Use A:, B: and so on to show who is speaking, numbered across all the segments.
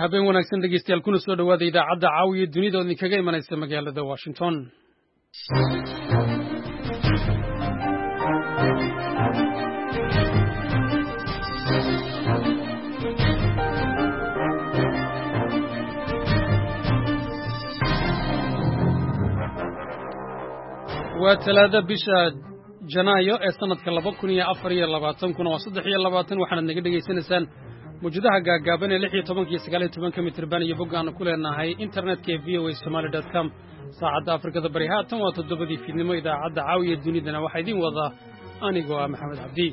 A: habeen wanaagsan dhegeystayaal kuna soo dhawaada idaacadda caawiya dunida oo idinkaga imanaysa magaalada Washington. waa talaada bisha Janaayo ee sanadka 2024 kuna waa 23 waxaana naga dhageysanaysaan mujadaha gaagaaban ee 16 iyo 19 mitir baan iyo boggaan ku leenahay internetka voasomali.com saacadda Afrikada bari haatan waa 7 fiidnimo idaacadda caawiya dunidana waxa idin wada anigoo ah Maxamed Cabdi.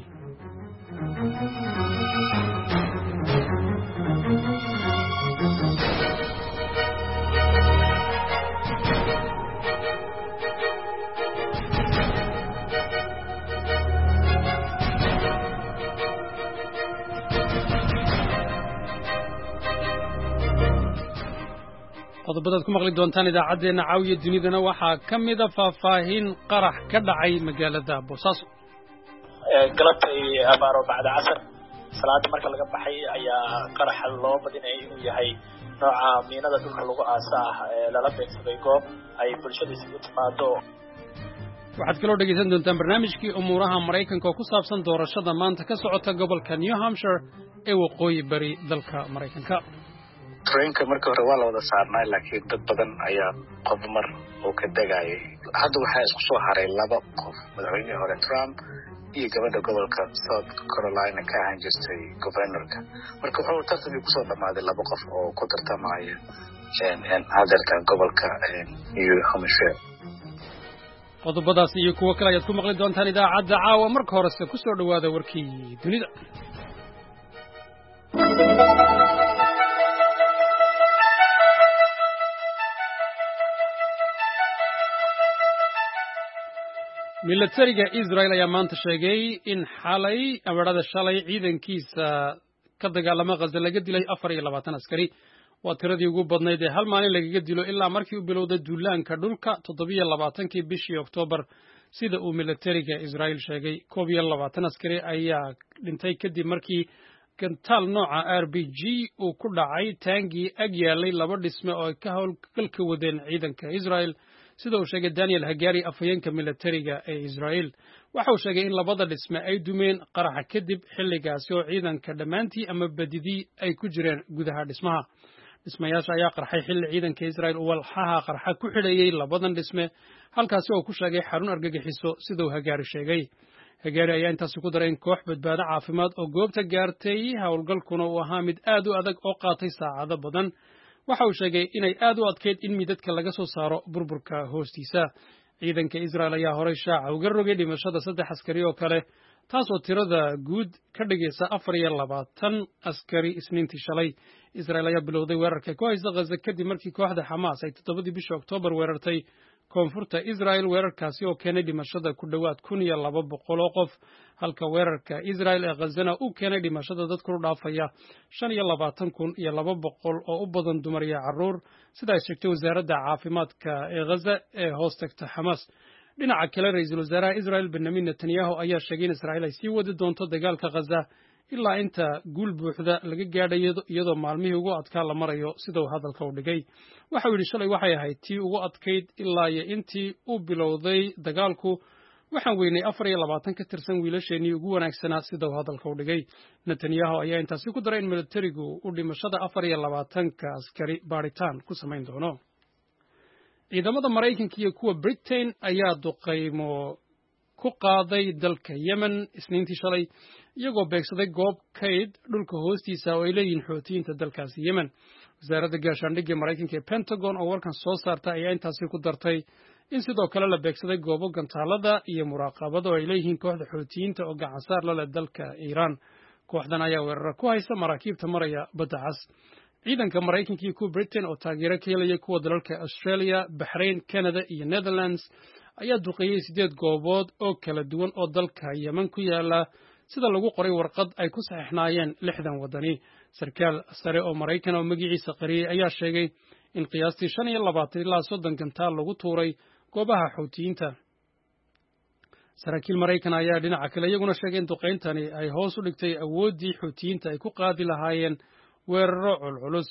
A: qodobadaad ku maqli doontaan idaacadeena caawiya dunidana waxaa ka mid ah faahfaahin qarax ka dhacay magaalada Boosaaso.
B: galabtay abaaro bacda casar salaada marka laga baxay ayaa qarax loo badinayay inuu yahay nooca miinada dhulka lagu aasaa lala beegsaday goob ay bulshada isugu timaado.
A: waxaad kaloo dhegeysan doontaan barnaamijkii umuuraha Mareykanka oo ku saabsan doorashada maanta ka socota gobolka New Hampshire ee waqooyi bari dalka Mareykanka.
C: trainka markii hore waa la wada saarnay laakiin dad badan ayaa qof mar oo ka dagayay. hadda waxaa isku soo haray laba qof, madaxweynihii hore Trump iyo gabadha gobolka South Carolina ka ahaan jirtay governorka. marka wuxuu tartan ku soo dhamaaday laba qof oo ku tartamaya hadalka gobolka New Hampshire.
A: qodobadaas iyo kuwa kale ayaad ku maqli doontaan idaacadda caawa. marka horese ku soo dhawaada warkii dunida. militariga Israel ayaa maanta sheegay in shalay ciidankiisa ka dagaalama Gaza laga dilay 24 askari. waa tiradii ugu badnayd ee hal maalin lagaga dilo ilaa markii uu bilowday duulaanka dhulka 27kii bishii Oktoobar, sida uu militariga Israel sheegay. 21 askari ayaa dhintay kadib markii gantaal nooca RPG uu ku dhacay taangi ag yaalay laba dhisme oo ka howlgalka wadeen ciidanka Israel, sida uu sheegay Daniel Hagari, afhayeenka militariga ee Israel. waxa uu sheegay in labada dhisme ay dumeen qaraxa kadib xilligaasi oo ciidanka dhammaantii ama badidii ay ku jireen gudaha dhismaha. dhismayaasha ayaa qarxay xilli ciidanka Israel uu walxaha qarxa ku xidhayay labadan dhisme, halkaasi oo ku sheegay xarun argagixiso, sida uu Hagari sheegay. Hagari ayaa intaasi ku daray in koox badbaado caafimaad oo goobta gaartay howlgalkuna uu ahaa mid aad u adag oo qaatay saacado badan. waxa uu sheegay inay aad u adkeyd in midadka laga soo saaro burburka hoostiisa. ciidanka Israel ayaa horay shaaca uga rogay dhimashada 3 askari oo kale, taasoo tirada guud ka dhigaysa 24 askari isniintii shalay. Israel ayaa bilowday weerarka ku haysta Gaza kadib markii kooxda Xamaas ay 7 bishii Oktoobar weerartay koonfurta Israel. weerarkaasi oo keenay dhimashada ku dhawaad 1200 oo qof, halka weerarka Israel ee Gazana uu keenay dhimashada dad ku dhaafaya 25,200 oo u badan dumar iyo carruur, sida ay sheegtay wasaaradda caafimaadka ee Gaza ee hoos tagta Xamaas. dhinaca kale, ra'iisul wasaaraha Israel Benjamin Netanyahu ayaa sheegay in Israel ay sii wadi doonto dagaalka Gaza ilaa inta guul buuxda laga gaadhayo, iyadoo maalmihii ugu adkaa la marayo, sida uu hadalka u dhigay. waxa uu yidhi shalay waxay ahayd tii ugu adkayd ilaa iyo intii uu bilowday dagaalku. waxaan weynay 24 ka tirsan wiilasheenii ugu wanaagsanaa, sida uu hadalka u dhigay. Netanyahu ayaa intaasi ku daray in militarigu uu dhimashada 24 askari baaritaan ku samayn doono. ciidamada Mareykanka iyo kuwa Britain ayaa duqeymo ku qaaday dalka Yemen isniintii shalay, iyagoo beegsaday goob kayd dhulka hoostiisa oo ay leeyihiin xoutiyiinta dalkaasi Yemen. wasaaradda gaashaandhigga Mareykanka ee Pentagon oo warkan soo saartay ayaa intaasi ku dartay in sidoo kale la beegsaday goobo gantaalada iyo muraaqabada oo ay leeyihiin kooxda xoutiyiinta oo gacan saar la leh dalka Iiraan. kooxdan ayaa weerar ku haysa maraakiibta maraya badda cas. ciidanka Mareykanka iyo kuwa Britain oo taageero ka helaya kuwa dalalka Australia, Bahrain, Canada iyo Netherlands ayaa duqeeyay 8 goobood oo kala duwan oo dalka Yemen ku yaala, sida lagu qoray warqad ay ku saxiixnaayeen 60 wadani. sarkaal sare oo Mareykan oo magaciisa qariyay ayaa sheegay in qiyaastii 25 ilaa 30 gantaal lagu tuuray goobaha xoutiyiinta. saraakiil Mareykan ayaa dhinaca kale iyaguna sheegay in duqeyntani ay hoos u dhigtay awooddii xoutiyiinta ay ku qaadi lahaayeen weeraro culculus.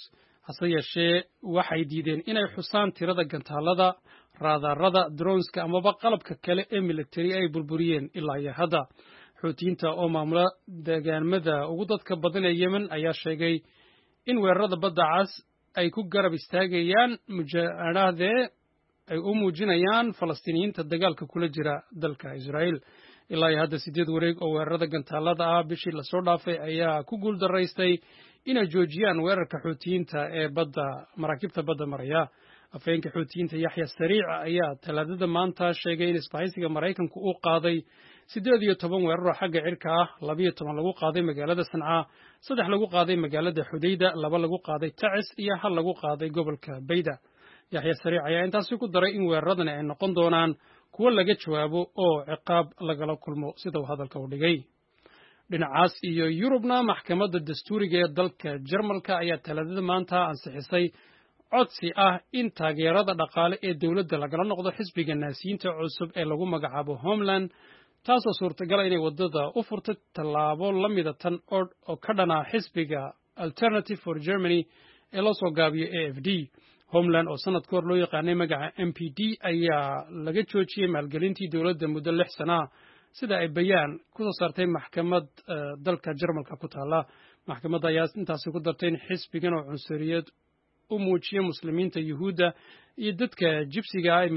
A: hase yeeshee waxay diideen inay xusaan tirada gantaalada raadarada dronska amaba qalabka kale ee militari ay burburiyeen ilaa iyo hadda xuutiyiinta oo maamula deegaamada ugu dadka badan ee yemen ayaa sheegay in weerarada badda cas ay ku garab istaagayaan mujaahadee ay u muujinayaan falastiiniyiinta dagaalka kula jira dalka Israa'iil ilaa iyo hadda 8 wareeg oo weerarada gantaalada ah bishii la soo dhaafay ayaa ku guul daraystay inay joojiyaan weerarka xuutiyiinta ee badda maraakiibta badda maraya afhayeenka xuutiyiinta Yaxya Sariic ayaa talaadada maanta sheegay in isbahaysiga Mareykanku uu qaaday 18 weerar xagga cirka ah 12 lagu qaaday magaalada Sanca 3 lagu qaaday magaalada Xudayda 2 lagu qaaday Tacis iyo 1 lagu qaaday gobolka Bayda Yaxya Sariic ayaa intaas ku daray in weeraradani ay noqon doonaan kuwa laga jawaabo oo ciqaab lagala kulmo sida uu hadalka u dhigay dhinacaas iyo Yurubna maxkamadda dastuuriga ee dalka Jarmalka ayaa talaadada maanta ansixisay codsi ah in taageerada dhaqaale ee dawladda lagala noqdo xisbiga naasiyiinta cusub ee lagu magacaabo Homeland taasoo suurtagal inay wadada u furto tallaabo la mid ah tan oo ka dhana xisbiga Alternative for Germany ee loo soo gaabiyo AFD Homeland oo sanad ka hor loo yaqaanay magaca MPD ayaa laga joojiyay maalgelintii dawladda muddo 6 sano sida ay bayaan ku soo saartay maxkamad dalka Jarmalka ku taala maxkamadda ayaa intaas ku dartay in xisbigan oo cunsuriyad u muujiyo muslimiinta Yuhuudda iyo dadka jibsiga ay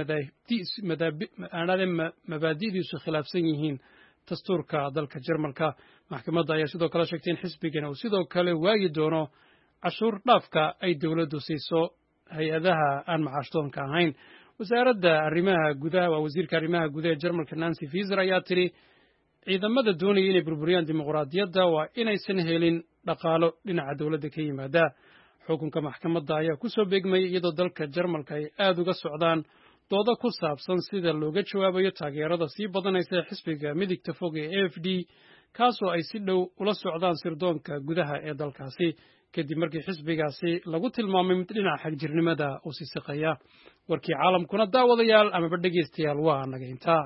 A: mabaadi'diisu khilaafsan yihiin dastuurka dalka Jarmalka maxkamadda ayaa sidoo kale sheegtay in xisbigan uu sidoo kale waagi doono cashuur dhaafka ay dawladdu siiso hay'adaha aan macaashdoonka ahayn wasaaradda arrimaha gudaha waa wasiirka arrimaha gudaha Jarmalka Nancy Faeser ayaa tiri ciidamada doonaya inay burburiyaan dimuqraadiyadda waa inaysan helin dhaqaalo dhinaca dawladda ka yimaada xukunka maxkamadda ayaa ku soo beegmayay iyadoo dalka Jarmalka ay aad uga socdaan doodo ku saabsan sida looga jawaabayo taageerada sii badanaysa xisbiga midigta fog ee AFD kaasoo ay si dhow ula socdaan sirdoonka gudaha ee dalkaasi kadib markii xisbigaasi lagu tilmaamay mid dhinaca xagjirnimada u sisiqaya warkii caalamkuna daawadayaal ama dhageystayaal waa naga intaa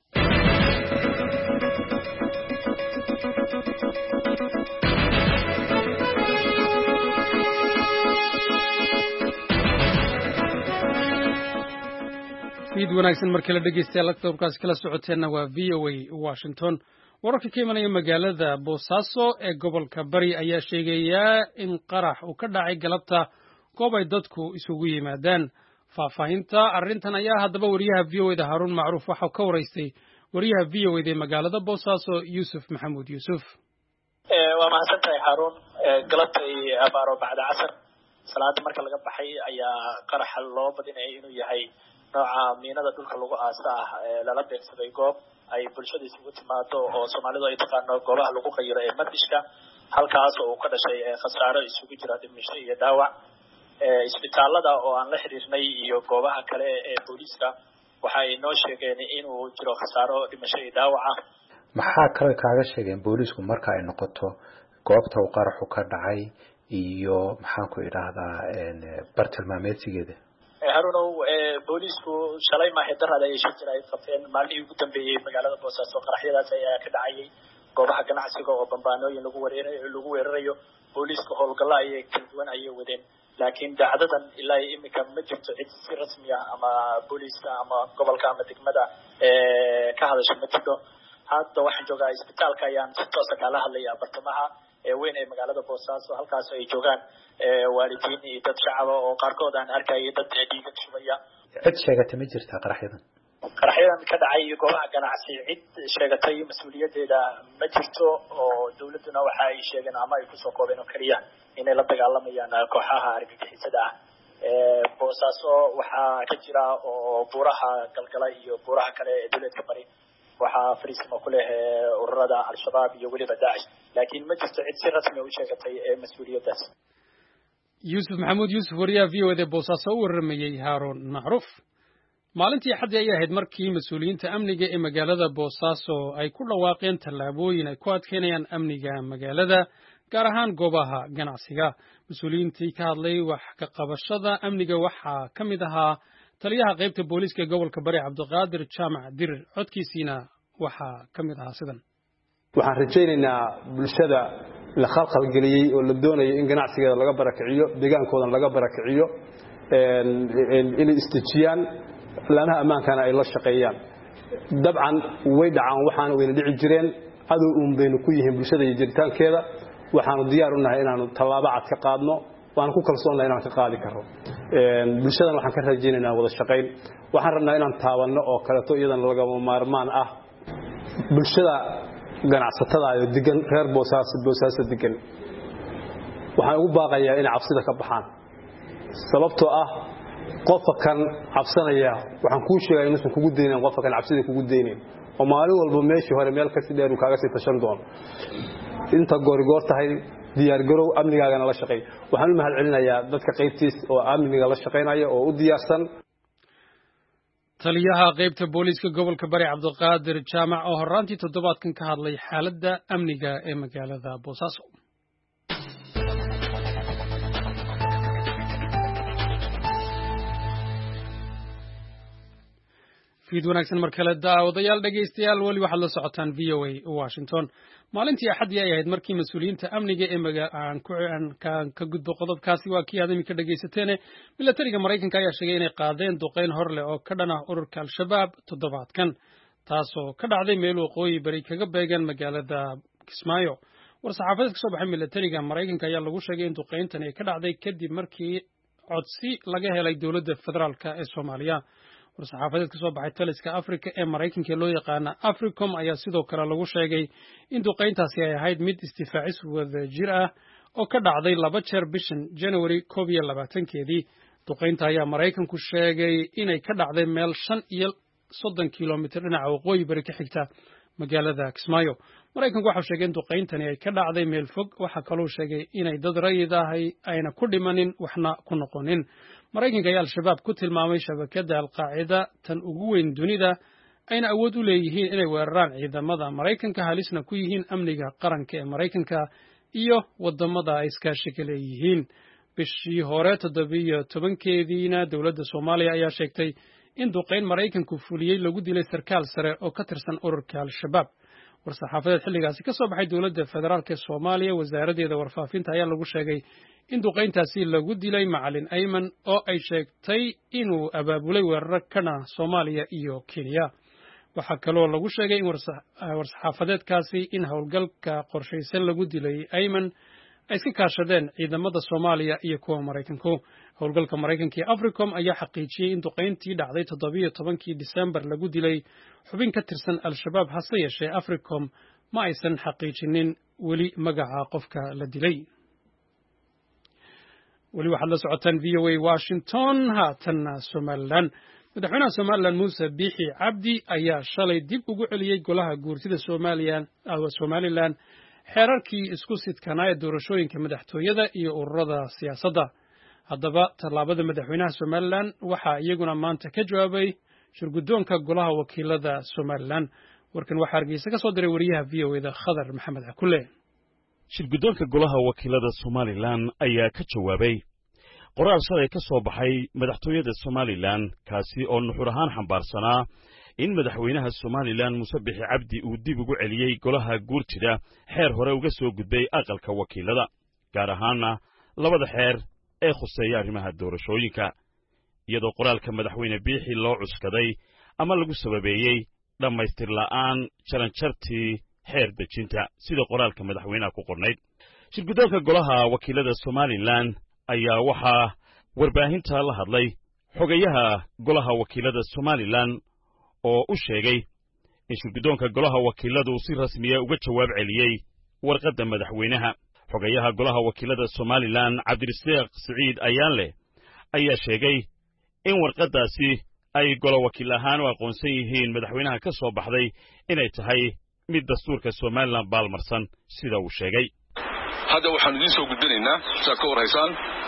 A: fiid wanaagsan markii la dhageystayaal laptopkaas kala socoteena waa VOA Washington wararka ka imanaya magaalada Boosaaso ee gobolka Bari ayaa sheegaya in qarax uu ka dhacay galabta goob ay dadku isugu yimaadaan faahfaahinta arrintan ayaa haddaba wariyaha VOA Harun Macruuf waxa ka wareystay wariyaha VOA ee magaalada Boosaaso Yusuf Maxamuud Yusuf
B: waa mahadsantahay Harun galabtay abaaro bacda casar salaada marka laga baxay ayaa qarax loo badinay inuu yahay nooca miinada dhulka lagu aasaa lala beegsaday goob ay bulshada isugu timaado oo Soomaalidu ay taqaano goobaha lagu qayro ee Madishka halkaas oo ka dhashay khasaaro isugu jira dhimasho iyo dhaawac isbitaalada oo aan la xiriirnay iyo goobaha kale ee booliska waxa ay noo sheegeen inuu jiro khasaaro dhimasho iyo dhaawac
D: maxaa kale kaaga sheegeen boolisku marka ay noqoto goobta uu qaraxu ka dhacay iyo maxaan ku idhaahdaa bartilmaameedsigeeda
B: harunow boolisku shalay ma xiddarada ay shir ay qabteen maalmihii ugu dambeeyay magaalada Boosaaso qaraxyadaas ayaa ka dhacayay goobaha ganacsiga oo bambaanooyin lagu weerarayo boolisku howlgalla ay kala duwan ay wadeen laakiin dacdadan ilaa imika ma jirto cid si rasmi ah ama booliska ama gobolka ama degmada ka hadashay ma jirto hadda waxaan joogaa isbitaalka ayaan si toos ah kala hadlayaa bartamaha weyn ee magaalada Boosaaso halkaas ay joogaan waalidiin iyo dad shacab oo qaarkood aan arkay dad dhiig shubaya
D: cid sheegatay ma jirtaa qaraxyadan
B: ka dhacay goobaha ganacsi cid sheegatay mas'uuliyadeeda ma jirto oo dawladuna waxa ay sheegeen ama ay ku soo koobeen oo kaliya inay la dagaalamayaan kooxaha argagixisada Boosaaso waxa ka jira oo buuraha galgala iyo buuraha kale ee dawladka bari waxa fariisimo ku leh ururada al-shabaab iyo waliba Daesh laakiin ma jirto cid si rasmi ah u sheegatay mas'uuliyadaas
A: Yusuf Maxamuud Yusuf wariyaha VOA Boosaaso u waramayay Harun Macruuf maalintii Axad ay ahayd markii mas'uuliyiinta amniga ee magaalada Boosaaso ay ku dhawaaqeen tallaabooyin ay ku adkeynayaan amniga magaalada gaar ahaan goobaha ganacsiga mas'uuliyiintii ka hadlay wax ka qabashada amniga waxa kamid ahaa taliyaha qaybta booliska gobolka Bari Cabdiqaadir Jaamac Dirir codkiisina waxa kamid ahaa sidan
E: waxaan rajaynaynaa bulshada la khalkhal galiyay oo la doonayo in ganacsigeeda laga barakiciyo deegaankoodan laga barakiciyo inay istijiyaan laamaha ammaankana ay la shaqeeyaan dabcan way dhacaan waxaana wayna dhici jireen cadow uun baynu ku yihiin bulshada iyo jiritaankeeda waxaanu diyaar u nahay inaanu tallaabo cad ka qaadno waan ku kalsoonahay inaan ka qaadi karo bulshadan waxaan ka rajaynaynaa wada shaqayn waxaan rabnaa inaan taabanno oo kaleeto iyadan lagama maarmaan ah bulshada ganacsatada iyo degan reer boosaaso degan waxaan ugu baaqayaa inay cabsida ka baxaan sababtoo ah qofka kan cabsanaya waxaan kuu sheegay inuusan kugu deynin qofka kan cabsida kugu deynin oo maalin walba meeshii hore meel kasi dheer uu kaaga sii tashan doono inta goor tahay diyaar garow amnigaagana la shaqeey waxaan u mahad celinayaa dadka qaybtiis oo amniga la shaqeynaya oo u diyaarsan
A: taliyaha qaybta booliiska gobolka bari Cabdiqaadir Jaamac oo horaantii toddobaadkan ka hadlay xaaladda amniga ee magaalada Boosaaso fiid wanaagsan markale daawadayaal dhageystayaal wali waxaad la socotaan VOA Washington maalintii axadii ay ahayd markii mas'uuliyiinta amniga ee magaalada ka gudbo qodobkaasi waa kii aad imika dhageysateen militariga Mareykanka ayaa sheegay inay qaadeen duqeyn hor leh oo ka dhan ah ururka Al-Shabaab toddobaadkan taasoo ka dhacday meel waqooyi bari kaga beegan magaalada Kismaayo war-saxaafadeed ka soo baxay militariga Mareykanka ayaa lagu sheegay in duqeyntan ay ka dhacday kadib markii codsi laga helay dowladda federaalka ee Soomaaliya war-saxaafadeed ka soo baxay taliska Afrika ee Mareykanka loo yaqaan Africom ayaa sidoo kale lagu sheegay in duqeyntaasi ay ahayd mid istifaacis wada jir ah oo ka dhacday 2 jeer bishan January 2022keedii duqeynta ayaa Mareykanku sheegay inay ka dhacday meel 5 kilomitir dhinaca waqooyi bari ka xigta magaalada Kismaayo Mareykanku waxa uu sheegay in duqeyntani ay ka dhacday meel fog waxa kaloo sheegay inay dad rayid ah ayna ku dhimanin waxna ku noqonin Mareykanka ayaa Al-Shabaab ku tilmaamay shabakada Al-Qaacida tan ugu weyn dunida ayna awood u leeyihiin inay weeraraan ciidamada Mareykanka halisna ku yihiin amniga qaranka ee Mareykanka iyo wadamada ay iskaashiga leeyihiin bishii hore 17keediina dowladda Soomaaliya ayaa sheegtay in duqeyn Mareykanku fuliyay lagu dilay sarkaal sare oo ka tirsan ururka Al-Shabaab war-saxaafadeed xilligaasi ka soo baxay dowladda federaalka Soomaaliya wasaaradeeda warfaafinta ayaa lagu sheegay in duqeyntaasi lagu dilay macalin Ayman oo ay sheegtay inuu abaabulay weerar kana Soomaaliya iyo Kenya waxa kaloo lagu sheegay in war-saxaafadeedkaasi in howlgalka qorshaysan lagu dilay Ayman ay iska kaashadeen ciidamada Soomaaliya iyo kuwa Mareykanku howlgalka Mareykanka ee Africom ayaa xaqiijiyay in duqeyntii dhacday 17kii December lagu dilay xubin ka tirsan Al-Shabaab hase yeeshee Africom ma aysan xaqiijinin weli magaca qofka la dilay weli waxaad la socotaan VOA Washington haatan Somaliland madaxweynaha Somaliland Muuse Biixi Cabdi ayaa shalay dib ugu celiyay golaha guurtida Somaliland xeerarkii isku sidkanaa ee doorashooyinka madaxtooyada iyo ururada siyaasadda haddaba tallaabada madaxweynaha Somaliland waxaa iyaguna maanta ka jawaabay shirguddoonka golaha wakiilada Somaliland warkan waxaa Hargeysa ka soo diray wariyaha VOA-da Khadar Maxamed Cakulle
F: shirguddoonka golaha wakiilada Somaliland ayaa ka jawaabay qoraal shalay ka soo baxay madaxtooyada Somaliland kaasi oo nuxur ahaan xambaarsanaa in madaxweynaha Somaliland Muuse Biixi Cabdi uu dib ugu celiyay golaha guurtida xeer hore uga soo gudbay aqalka wakiilada gaar ahaanna labada xeer ee khuseeya arrimaha doorashooyinka iyadoo qoraalka madaxweyne Biixi loo cuskaday ama lagu sababeeyay dhamaystir la'aan jaranjartii xeer dejinta sida qoraalka madaxweynaha ku qornayd shirguddoonka golaha wakiilada Somaliland ayaa waxaa warbaahinta la hadlay xogayaha golaha wakiilada Somaliland oo u sheegay in shirguddoonka golaha wakiiladu si rasmi ah uga jawaab celiyay warqadda madaxweynaha xogayaha golaha wakiilada Somaliland Cabdirasiiq Saciid Ayaanle ayaa sheegay in warqaddaasi ay golo wakiil ahaan u aqoonsan yihiin madaxweynaha ka soo baxday inay tahay mid dastuurka Somaliland baalmarsan sida uu sheegay
G: hadda waxaan idin soo gudbinaynaa saad ka warhaysaan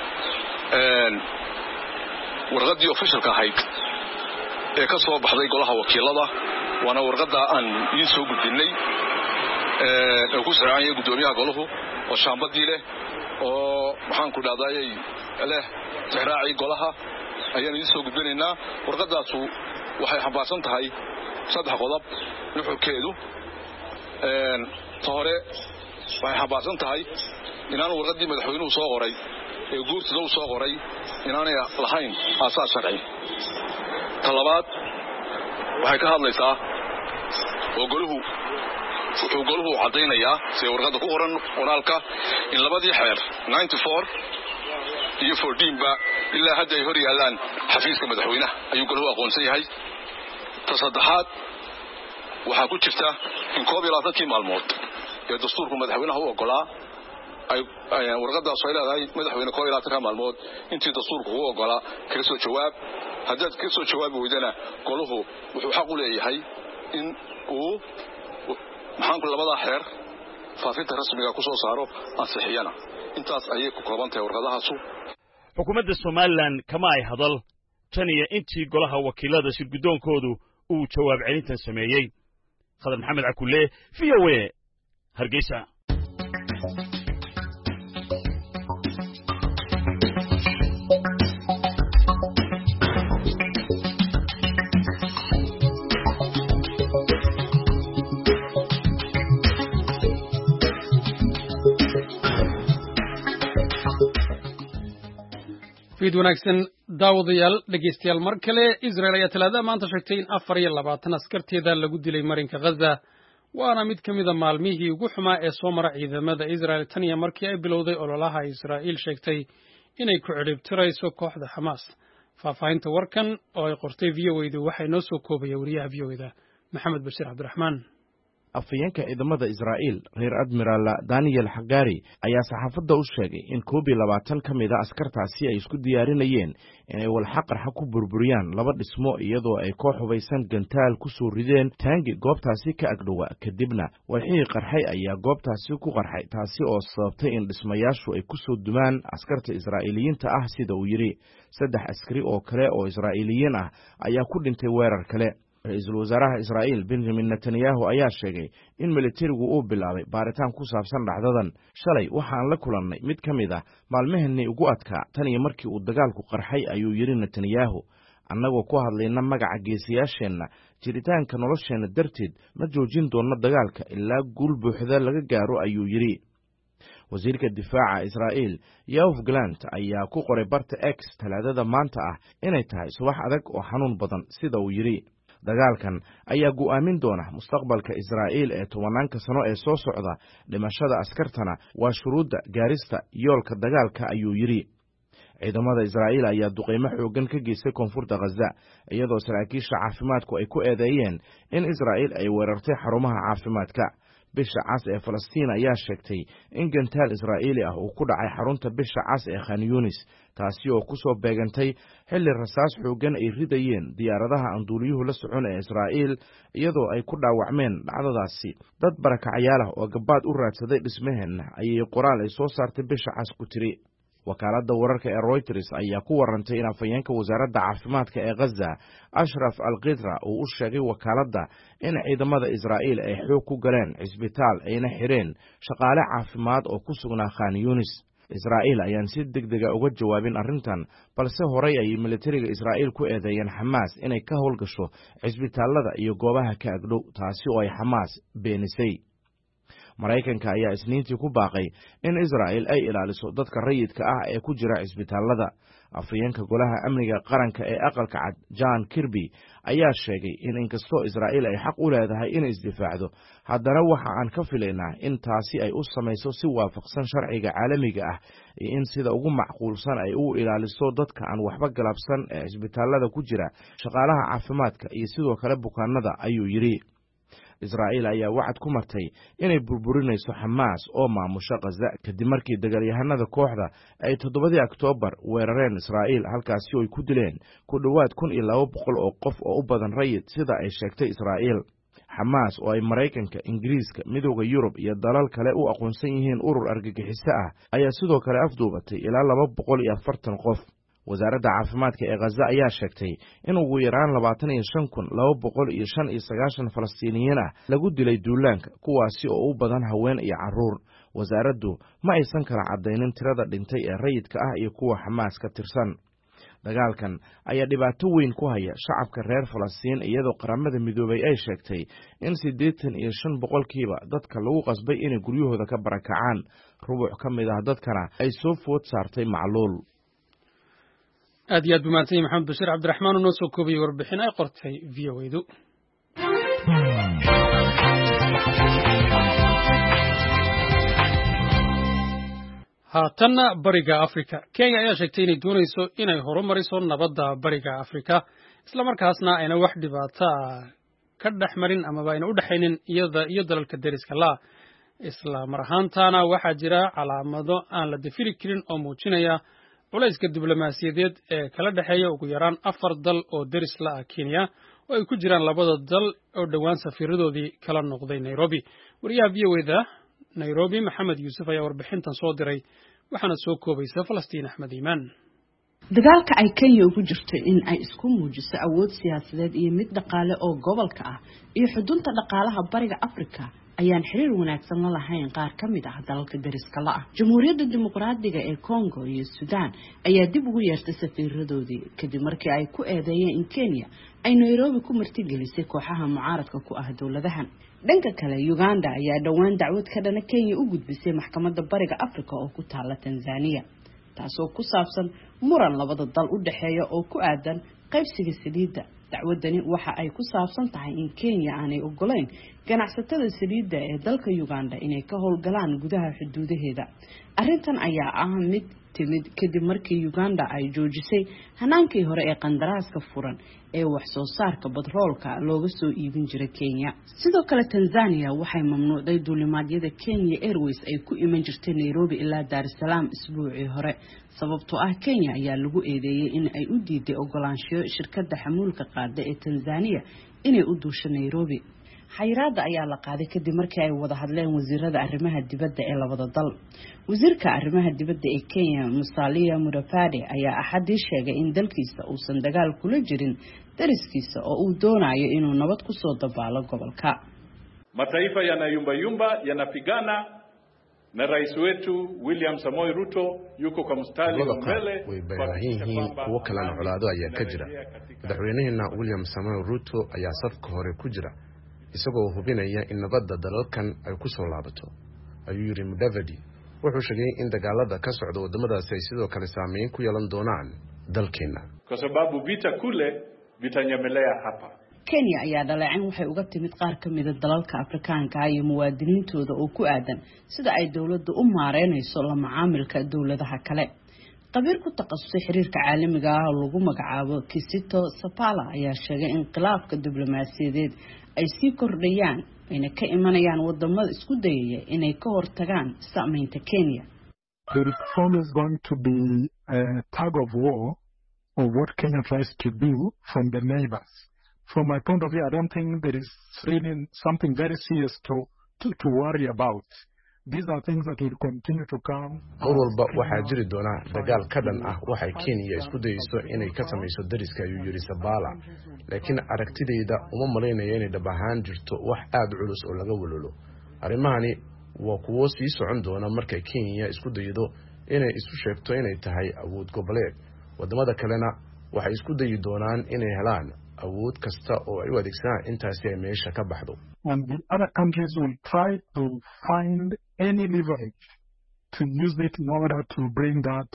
G: warqaddii officialka ahayd ee ka soo baxday golaha wakiilada waana warqadda aan idin soo gudbinay ee ku saacayay gudoomiyaha golahu oo shaambadii leh oo maxaan ku dhahdaayay leh tixraacii golaha ayaan idin soo gudbinaynaa warqaddaasu waxay xambaarsan tahay 3 qodob nuxurkeedu hore waxay xambaarsan tahay inaanu warqaddii madaxweynuhu soo qoray ee guurtida u soo qoray inaanay lahayn aasaas sharci. talabaad waxay ka hadlaysaa oo wuxuu goluhu caddaynayaa sida warqadda ku qoran qoraalka in labadii xeer 94 iyo 14ba ilaa hadda ay hor yaalaan xafiiska madaxweynaha ayuu goluhu aqoonsan yahay. ta saddexaad waxaa ku jirta in 12 maalmood ee dastuurku madaxweynaha u ogolaa ay warqadaas ay leedahay madaxweyne 12 maalmood intii dastuurku u ogolaa kaga soo jawaab. haddaad ka soo jawaabi weydana goluhu wuxuu xaq u leeyahay in uu labada xeer faafinta rasmiga ku soo saaro ansixiyana. intaas ayay ku kooban tahay warqadahaasu.
F: xukuumadda Somaliland kama ay hadal tan iyo intii golaha wakiilada shirgudoonkoodu uu jawaab celintan sameeyay. Khadar Maxamed Cakulle, VOA, Hargeysa.
A: fiid wanaagsan daawadayaal dhegeystayaal mar kale Israel ayaa talaada maanta sheegtay in 24 askarteeda lagu dilay marinka Gaza waana mid kamid ah maalmihii ugu xumaa ee soo mara ciidamada Israel tan iyo markii ay bilowday ololaha Israel sheegtay inay ku ciribtirayso kooxda Hamas. Faafahinta warkan oo ay qortay VOA-da waxay noo soo koobay wariyaha VOA-da Maxamed Bashir Cabdiraxmaan.
H: afayeenka ciidamada Israa'iil reer admiral Daniel Hagari ayaa saxaafadda u sheegay in 12 ka mid ah askartaasi ay isku diyaarinayeen inay walxaqarxa ku burburiyaan laba dhismo iyadoo ay koox hubaysan gantaal ku soo rideen taangi goobtaasi ka agdhowa kadibna walxii qarxay ayaa goobtaasi ku qarxay taasi oo sababtay in dhismayaashu ay ku soo dumaan askarta Israa'iiliyiinta ah sida uu yiri 3 askari oo kale oo Israa'iiliyiin ah ayaa ku dhintay weerar kale. Ra'iisul Wasaaraha Israa'iil Benjamin Netanyahu ayaa sheegay in militarigu uu bilaabay baaritaan ku saabsan dhacdadan. Shalay waxaan la kulannay mid ka mid ah maalmaheenii ugu adkaa tan iyo markii uu dagaalku qarxay ayuu yiri Netanyahu. annagoo ku hadlayna magaca geesiyaasheenna jiritaanka nolosheenna darteed ma joojin doonno dagaalka ilaa guul buuxda laga gaaro ayuu yiri. wasiirka difaaca Israa'iil Yoav Gallant ayaa ku qoray barta X talaadada maanta ah inay tahay subax adag oo xanuun badan sida uu yiri. dagaalkan ayaa go'aamin doona mustaqbalka Israa'iil ee 10 sano ee soo socda. dhimashada askartana waa shuruudda gaarista yoolka dagaalka ayuu yiri. ciidamada Israa'iil ayaa duqeymo xooggan ka geystay koonfurta Gaza iyadoo saraakiisha caafimaadku ay ku eedeeyeen in Israa'iil ay weerartay xarumaha caafimaadka. bisha cas ee Falastiin ayaa sheegtay in gantaal Israa'iili ah uu ku dhacay xarunta bisha cas ee Khan Yunis taasi oo ku soo beegantay xilli rasaas xooggan ay ridayeen diyaaradaha aan duuliyuhu la socon ee Israa'iil iyadoo ay ku dhaawacmeen dhacdadaasi dad barakacayaal ah oo gabaad u raadsaday dhismaheena ayay qoraal ay soo saartay bisha cas ku tiri. wakaaladda wararka ee Reuters ayaa ku warantay in afayeenka wasaaradda caafimaadka ee Gaza Ashraf Al-Qidra uu u sheegay wakaaladda in ciidamada Israa'iil ay xoog ku galeen cisbitaal ayna xireen shaqaale caafimaad oo ku sugnaa Khan Yunis. Israa'iil ayaan si degdeg ah uga jawaabin arrintan balse horey ay militariga Israa'iil ku eedeeyeen Hamas inay ka howlgasho cisbitaalada iyo goobaha ka agdhow taasi oo ay Hamas beenisay. Maraykanka ayaa Isniintii ku baaqay in Israa'iil ay ilaaliso dadka rayidka ah ee ku jira cisbitaalada. afayeenka golaha amniga qaranka ee aqalka cad John Kirby ayaa sheegay in inkastoo Israa'iil ay xaq u leedahay inay isdifaacdo haddana waxa aan ka filaynaa in taasi ay u samayso si waafaqsan sharciga caalamiga ah iyo in sida ugu macquulsan ay u ilaaliso dadka aan waxba galabsan ee cisbitaalada ku jira shaqaalaha caafimaadka iyo sidoo kale bukaanada ayuu yiri. Israa'iil ayaa wacad ku martay inay burburinayso Hamas oo maamusha Gaza kadib markii dagaalyahanada kooxda ay 7 Oktoobar weerareen Israa'iil halkaasi oo ay ku dileen ku dhawaad 1200 oo qof oo u badan rayid sida ay sheegtay Israa'iil. Hamas oo ay Maraykanka, Ingiriiska, Midowga Yurub iyo dalal kale u aqoonsan yihiin urur argagixiso ah ayaa sidoo kale afduubatay ilaa 240 qof. wasaaradda caafimaadka ee Gaza ayaa sheegtay in ugu yaraan 25,295 Falastiiniyiin ah lagu dilay duulaanka kuwaasi oo u badan haween iyo carruur. wasaaraddu ma aysan kala cadaynin tirada dhintay ee rayidka ah iyo kuwa Hamas ka tirsan. dagaalkan ayaa dhibaato weyn ku haya shacabka reer falastiin iyadoo qaramada midoobay ay sheegtay in 85% dadka lagu qasbay inay guryahooda ka barakacaan rubuc ka mid ah dadkana ay soo food saartay macluul
A: aad iyo aad bumaantay maxamed bashiir cabdiraxmaan oo noo soo koobiyey warbixin ay qortay VOA-du haatanna bariga Afrika Kenya ayaa sheegtay inay doonayso inay horumariso nabadda bariga Afrika isla markaasna ayna wax dhibaato ka dhaxmarin ama ayna u dhaxaynin iyada iyo dalalka deriska la isla mar ahaantaana waxaa jira calaamado aan la dafiri karin oo muujinaya culayska diblomaasiyadeed ee kala dhaxeeya ugu yaraan 4 dal oo deris la ah Kenya oo ay ku jiraan labada dal oo dhawaan safiiradoodii kala noqday Nairobi wariyaha VOA-da Nairobi Maxamed Yuusuf ayaa warbixintan soo diray waxaana soo koobaysa Falastiin Axmed Iimaan
I: dagaalka ay Kenya ugu jirto in ay isku muujiso awood siyaasadeed iyo mid dhaqaale oo gobolka ah iyo xudunta dhaqaalaha bariga Afrika ayaan xiriir wanaagsan la lahayn qaar ka mid ah dalalka deriska la ah Jamhuuriyadda Dimuqraadiga ee Congo iyo Sudan ayaa dib ugu yeertay safiiradoodii kadib markii ay ku eedeeyeen in Kenya ay Nairobi ku martigelisay kooxaha mucaaradka ku ah dawladahan dhanka kale Uganda ayaa dhawaan dacwad ka dhana Kenya u gudbisay maxkamadda bariga Afrika oo ku taala Tanzania taasoo ku saabsan muran labada dal u dhaxeeya oo ku aadan qaybsiga saliidda dacwadani waxa ay ku saabsan tahay in Kenya aanay ogoleyn ganacsatada saliidda ee dalka Uganda inay ka howlgalaan gudaha xuduudaheeda arrintan ayaa ah mid timid kadib markii Uganda ay joojisay hanaankii hore ee qandaraaska furan ee wax soo saarka batroolka looga soo iibin jiray Kenya sidoo kale Tanzania waxay mamnuucday duulimaadyada Kenya Airways ay ku iman jirtay Nairobi ilaa Dar es Salaam isbuucii hore sababtoo ah Kenya ayaa lagu eedeeyay in ay u diiday ogolaansho shirkadda xamuulka qaada ee Tanzania inay u duusho Nairobi xayiraada ayaa la qaaday kadib markii ay wada hadleen wasiirada arrimaha dibadda ee labada dal wasiirka arrimaha dibadda ee Kenya Musalia Mudavadi ayaa axadii sheegay in dalkiisa uusan dagaal kula jirin dariskiisa oo uu doonayo inuu nabad ku soo dabaalo gobolka
J: mataifa yanayumba yanapigana na rais wetu William Samoei Ruto yuko kwa mstari wa mbele
K: way baahiyiin kuwa kalena colaado ayaa ka jira madaxweynaheena William Samoei Ruto ayaa safka hore ku jira isagoo hubinaya in nabadda dalalkan ay ku soo laabato ayuu yiri Mudavadi wuxuu sheegay in dagaalada ka socda wadamadaas ay sidoo kale saameyn ku yeelan doonaan dalkeena
J: kwa sababu vita kule vitanyemelea hapa
I: Kenya ayaa dhaleecin waxay uga timid qaar ka mid ah dalalka Afrikaanka iyo muwaadiniintooda oo ku aadan sida ay dawladdu u maareynayso la macaamilka dawladaha kale qabiir ku takhasusay xiriirka caalamiga ah oo lagu magacaabo Kisito Sapala ayaa sheegay in khilaafka diblomaasiyadeed ay sii kordhayaan ayna ka imanayaan wadamada isku dayaya inay ka hortagaan saameynta Kenya
L: There is always going to be a tug of war of what Kenya tries to do from the neighbors. From my point of view, I don't think there is really something very serious to worry about. These are things that will continue to come.
K: Marwalba waxaa jiri doona dagaal ka dhan ah waxay Kenya isku dayayso inay ka samayso dariska ayuu yiri Sabala laakiin aragtidayda uma maleynayo inay dhabahaan jirto wax aad culus oo laga walalo arimahani waa kuwo sii socon doona markay Kenya isku daydo inay isu sheegto inay tahay awood goboleed wadamada kalena waxay isku dayi doonaan inay helaan awood kasta oo ay u adeegsadaan intaasi ay meesha ka baxdo
L: and the other countries will try to find any leverage to use it in order to bring that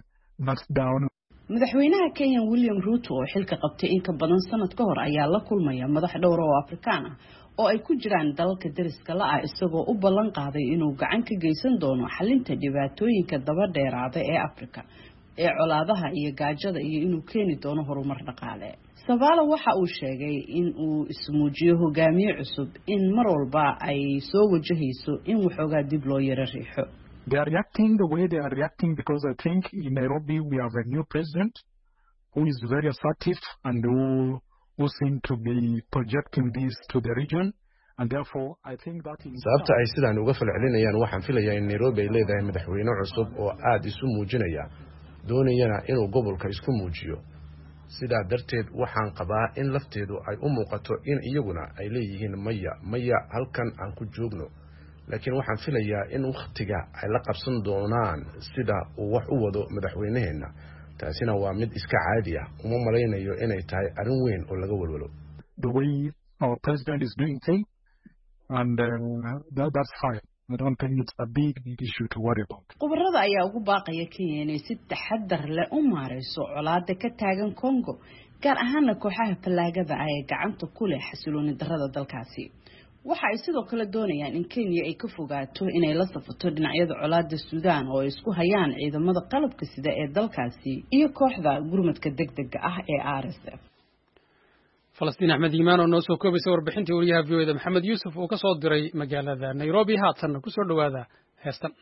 L: down
I: madaxweynaha Kenya William Ruto oo xilka qabtay in ka badan sanad ka hor ayaa la kulmaya madax dhowr oo Afrikaan ah oo ay ku jiraan dalalka deriska la ah isagoo u ballan qaaday inuu gacan ka geysan doono xalinta dhibaatooyinka daba dheeraada ee Afrika ee colaadaha iyo gaajada iyo inuu keeni doono horumar dhaqaale Sabala waxa uu sheegay in uu ismuujiyo hogaamiye cusub in mar walba ay soo wajahayso in waxoogaa dib loo yara riixo
L: They are reacting the way they are reacting because I think in Nairobi we have a new president who is very assertive and who seem to be projecting this to the region and therefore I think that is
K: sababta ay sidaan uga falcelinayaan waxaan filayaa in Nairobi ay leedahay madaxweyne cusub oo aad isu muujinaya doonayana inuu gobolka isku muujiyo sidaa darteed waxaan qabaa in lafteedu ay u muuqato in iyaguna ay leeyihiin maya halkan aan ku joogno laakiin waxaan filayaa in waqtiga ay la qabsan doonaan sida uu wax u wado madaxweynaheena taasina waa mid iska caadi ah uma malaynayo inay tahay arrin weyn oo laga walwalo.
L: The way our president is doing things, and that's fine. I don't think it's a big issue to worry about.
I: Khubarada ayaa ugu baaqaya Kenya inay si taxadar leh u maareyso colaadda ka taagan Congo, gaar ahaan kooxaha falaagada ay gacanta ku leh xasilooni darrada dalkaasi. Waxa ay sidoo kale doonayaan in Kenya ay ka fogaato inay la safato dhinacyada colaadda Suudaan oo isku hayaan ciidamada qalabka sida ee dalkaasi iyo kooxda gurmadka degdega ah ee RSF.
A: Falastiin Axmed Iimaan oo noo soo koobaysa warbixintii wariyaha VOAda Maxamed Yuusuf oo ka soo diray magaalada Nairobi. Haatan ku soo dhawaada heestan.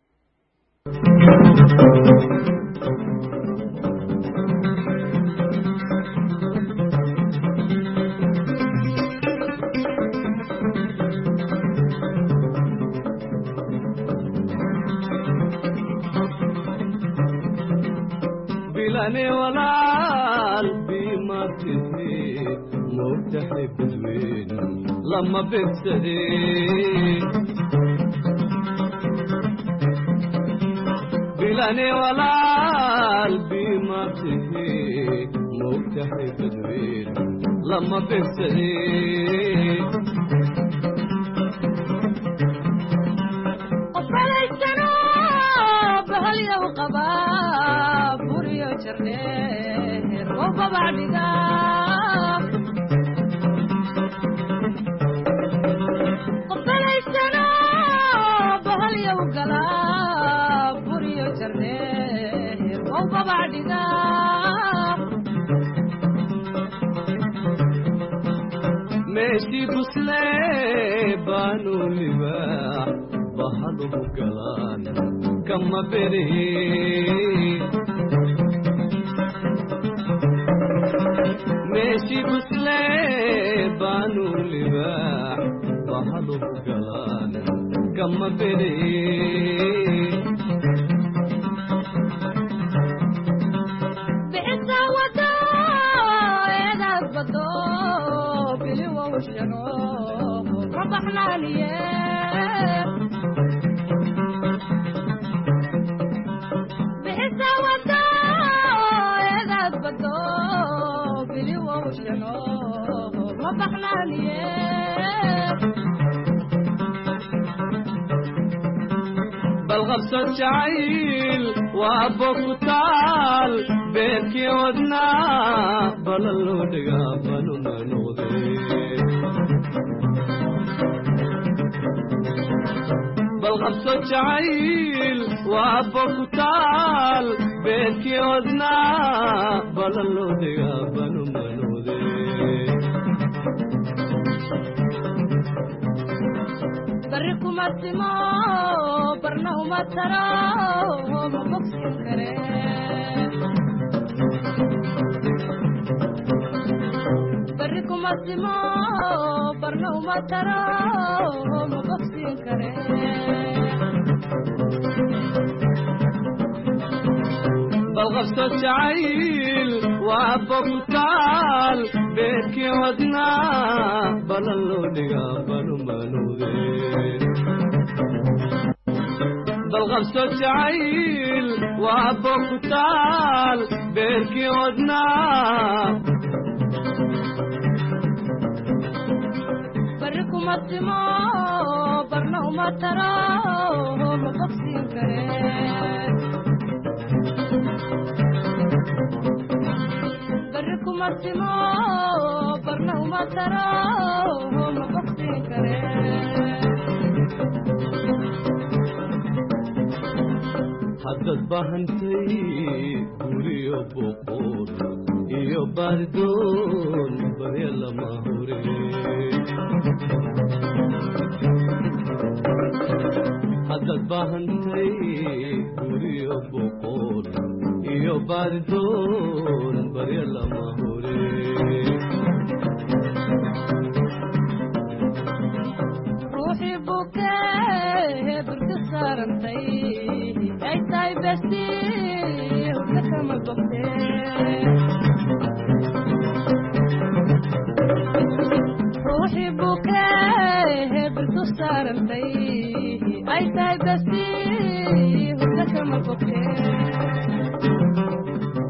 M: bilane walaal bimatini متحب الوين لما بتسدي بلاني ولا قلبي ما بتهي متحب الوين لما بتسدي قبل الجنوب هل يوقبا بوريو شرنير وبعد ماشي بسليبان ولباح بحضه قلان كما بري ماشي بسليبان ولباح بحضه قلان كما بري ربحنا ليه بحسا ودا إذا تبدو بليوة وشنو ربحنا ليه بالغبصة شعيل وأبوك طال بيتي ودنا بلالو دقابنو منوذي بالغبصة شعيل وأبوك طال بيتي ودنا بلالو دقابنو منوذي بركو مرسمو برنو مترو مبكسين كريم بركو مرسمو برنو مترو مبكسين كريم بالغبصة شعيل وأبوك طال بيتي ودنا بلالو دقابنو منوذي بالغبصة شعيل وأبوك طال بيتي ودنا بركو مطمو برنو مطرو مبكسين كريم بركو مطمو برنو مطرو مبكسين كريم حدد بهنتي دوري وبقول إيو باردون بريلا ماهوري حدد بهنتي دوري وبقول إيو باردون بريلا ماهوري روحي بوكيه بركسار انتي اي تاي بستي ولكم البقتي روحي بوكيه بركسار انتي اي تاي بستي ولكم البقتي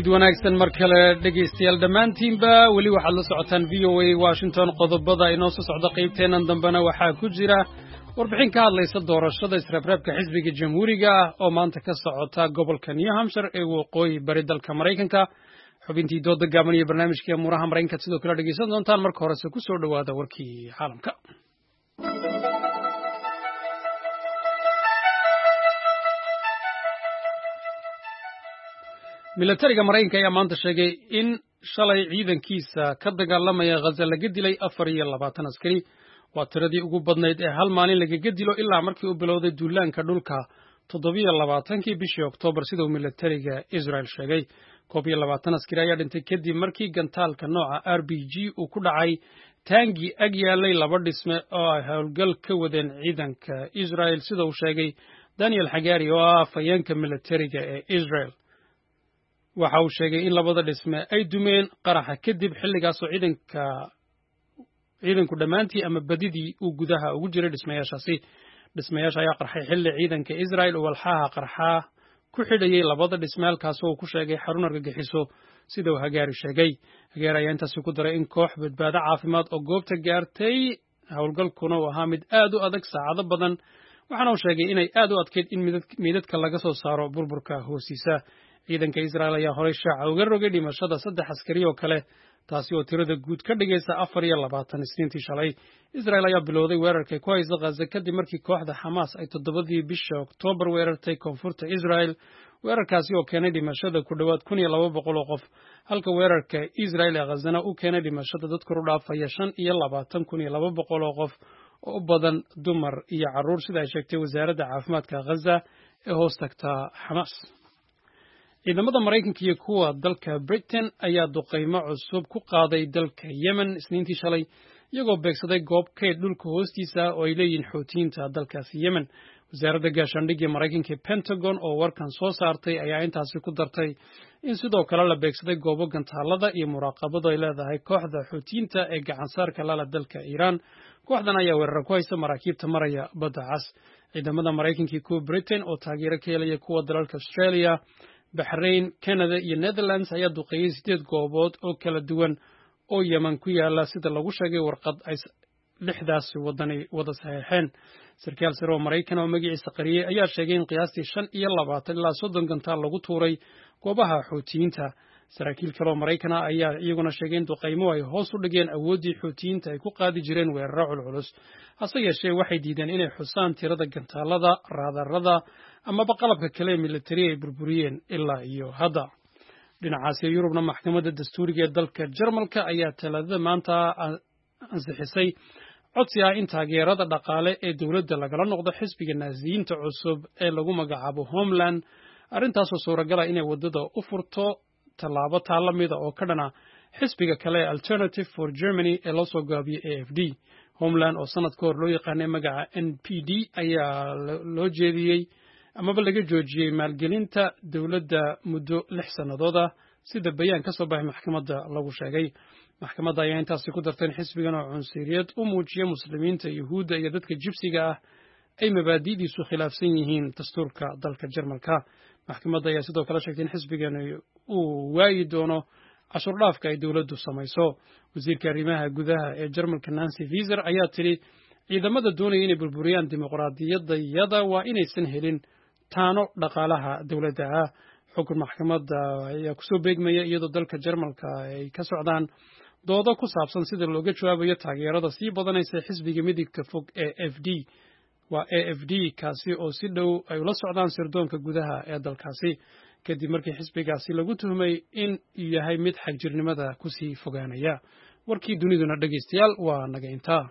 A: fiid wanaagsan mar kale dhegaystayaal dhammaantiinba weli waxaad la socotaan VOA Washington qodobada inoo soo socda qaybteennan dambena waxaa ku jira warbixin ka hadlaysa doorashada israabraabka xisbiga jamhuuriga ah oo maanta ka socota gobolka New Hampshire ee waqooyi bari dalka Maraykanka xubintii dooda gaaban iyo barnaamijkii amuuraha Maraykanka sidoo kale dhegaysan doontaan marka horese ku soo dhawaada warkii caalamka militariga Maraykanka ayaa maanta sheegay in shalay ciidankiisa ka dagaalamaya Gaza laga dilay 24 askari waa tiradii ugu badnayd ee hal maalin lagaga dilo ilaa markii uu bilowday duulaanka dhulka 27kii bishii Oktoobar sida uu militariga Israel sheegay 21 askari ayaa dhintay kadib markii gantaalka nooca RPG uu ku dhacay taangi ag yaalay laba dhisme oo ay howlgal ka wadeen ciidanka Israel sida uu sheegay Daniel Hagari oo ah afhayeenka militariga ee Israel waxa uu sheegay in labada dhisme ay dumeen qaraxa kadib xilligaas oo ciidanku dhamaantii ama badidii uu gudaha ugu jiray dhismayaashaasi ayaa qarxay xilli ciidanka Israel oo walxaha qarxa ku xidhayay labada dhisme halkaas oo ku sheegay xarun argagixiso sida uu Hagari sheegay Hagari ayaa intaas ku daray in koox badbaado caafimaad oo goobta gaartay howlgalkuna uu ahaa mid aad u adag saacado badan waxaana uu sheegay inay aad u adkeyd in midadka laga soo saaro burburka hoostiisa ciidanka Israel ayaa horay shaaca uga rogay dhimashada 3 askari oo kale taasi oo tirada guud ka dhigaysa 24 isniintii shalay Israel ayaa bilowday weerarka ku haysa Gaza kadib markii kooxda Hamas ay 7 bishii Oktoobar weerartay koonfurta Israel weerarkaasi oo keenay dhimashada ku dhawaad 1200 qof halka weerarka Israel ee Gaza uu keenay dhimashada dad kor u dhaafaya 25,200 qof oo u badan dumar iyo carruur sida ay sheegtay wasaaradda caafimaadka Gaza ee hoos tagta Hamas ciidamada Maraykanka iyo kuwa dalka Britain ayaa duqeymo cusub ku qaaday dalka Yemen isniintii shalay iyagoo beegsaday goob kayd dhulka hoostiisa oo ay leeyihiin xoutiyiinta dalkaasi Yemen wasaaradda gaashaandhigga Maraykanka Pentagon oo warkan soo saartay ayaa intaasi ku dartay in sidoo kale la beegsaday goobo gantaalada iyo muraaqabada ay leedahay kooxda xoutiyiinta ee gacansaarka la dalka Iran kooxdan ayaa weerar ku haysa maraakiibta maraya badda cas ciidamada Maraykanka iyo kuwa Britain oo taageero ka helaya kuwa dalalka Australia Bahrain, Canada iyo Netherlands ayaa duqeeyay 8 goobood oo kala duwan oo Yemen ku yaala sida lagu sheegay warqad ay 6daas wadani wada saxeexeen sarkaal sare oo Maraykan oo magaciisa qariyay ayaa sheegay in qiyaastii 25 ilaa 30 gantaal lagu tuuray goobaha xoutiyiinta saraakiil kale oo Maraykan ayaa iyaguna sheegay in duqeymo ay hoos u dhigeen awoodii xoutiyiinta ay ku qaadi jireen weeraro culculus hase yeeshee waxay diideen inay xusaan tirada gantaalada raadarada ama qalabka kale military ay burburiyeen ilaa iyo hadda dhinacaas Yurubna maxkamadda dastuuriga ee dalka Jarmalka ayaa talaadada maanta ansixisay codsi ah in taageerada dhaqaale ee dawladda lagala noqdo xisbiga naasiyiinta cusub ee lagu magacaabo Homeland arrintaas oo suuragal ah inay wadada u furto tallaabo taalamida oo ka dhana xisbiga kale Alternative for Germany ee loo soo gaabiyay AFD Homeland oo sanad ka hor loo yaqaanay magaca NPD ayaa loo jeediyay amaba laga joojiyay maalgelinta dawladda muddo 6 sanadood ah sida bayaan ka soo baxay maxkamadda lagu sheegay maxkamadda ayaa intaas ku dartay in xisbigan oo cunsuriyad u muujiya muslimiinta Yahuudda iyo dadka jibsiga ah ay mabaadi'diisu khilaafsan yihiin dastuurka dalka Jarmalka maxkamadda ayaa sidoo kale sheegtay in xisbigan uu waayi doono cashuur dhaafka ay dawladdu samayso wasiirka arrimaha gudaha ee Jarmalka Nancy Faeser ayaa tiri ciidamada doonaya inay burburiyaan dimuqraadiyadda waa inaysan helin taano dhaqaalaha dawladda ah xukun maxkamadda ayaa ku soo beegmaya iyadoo dalka Jarmalka ay ka socdaan doodo ku saabsan sida looga jawaabayo taageerada sii badanaysa xisbiga midigta fog ee AFD kaasi oo si dhow ay ula socdaan sirdoonka gudaha ee dalkaasi kadib markii xisbigaasi lagu tuhmay in uu yahay mid xagjirnimada ku sii fogaanaya warkii duniduna dhageystayaal waa naga intaa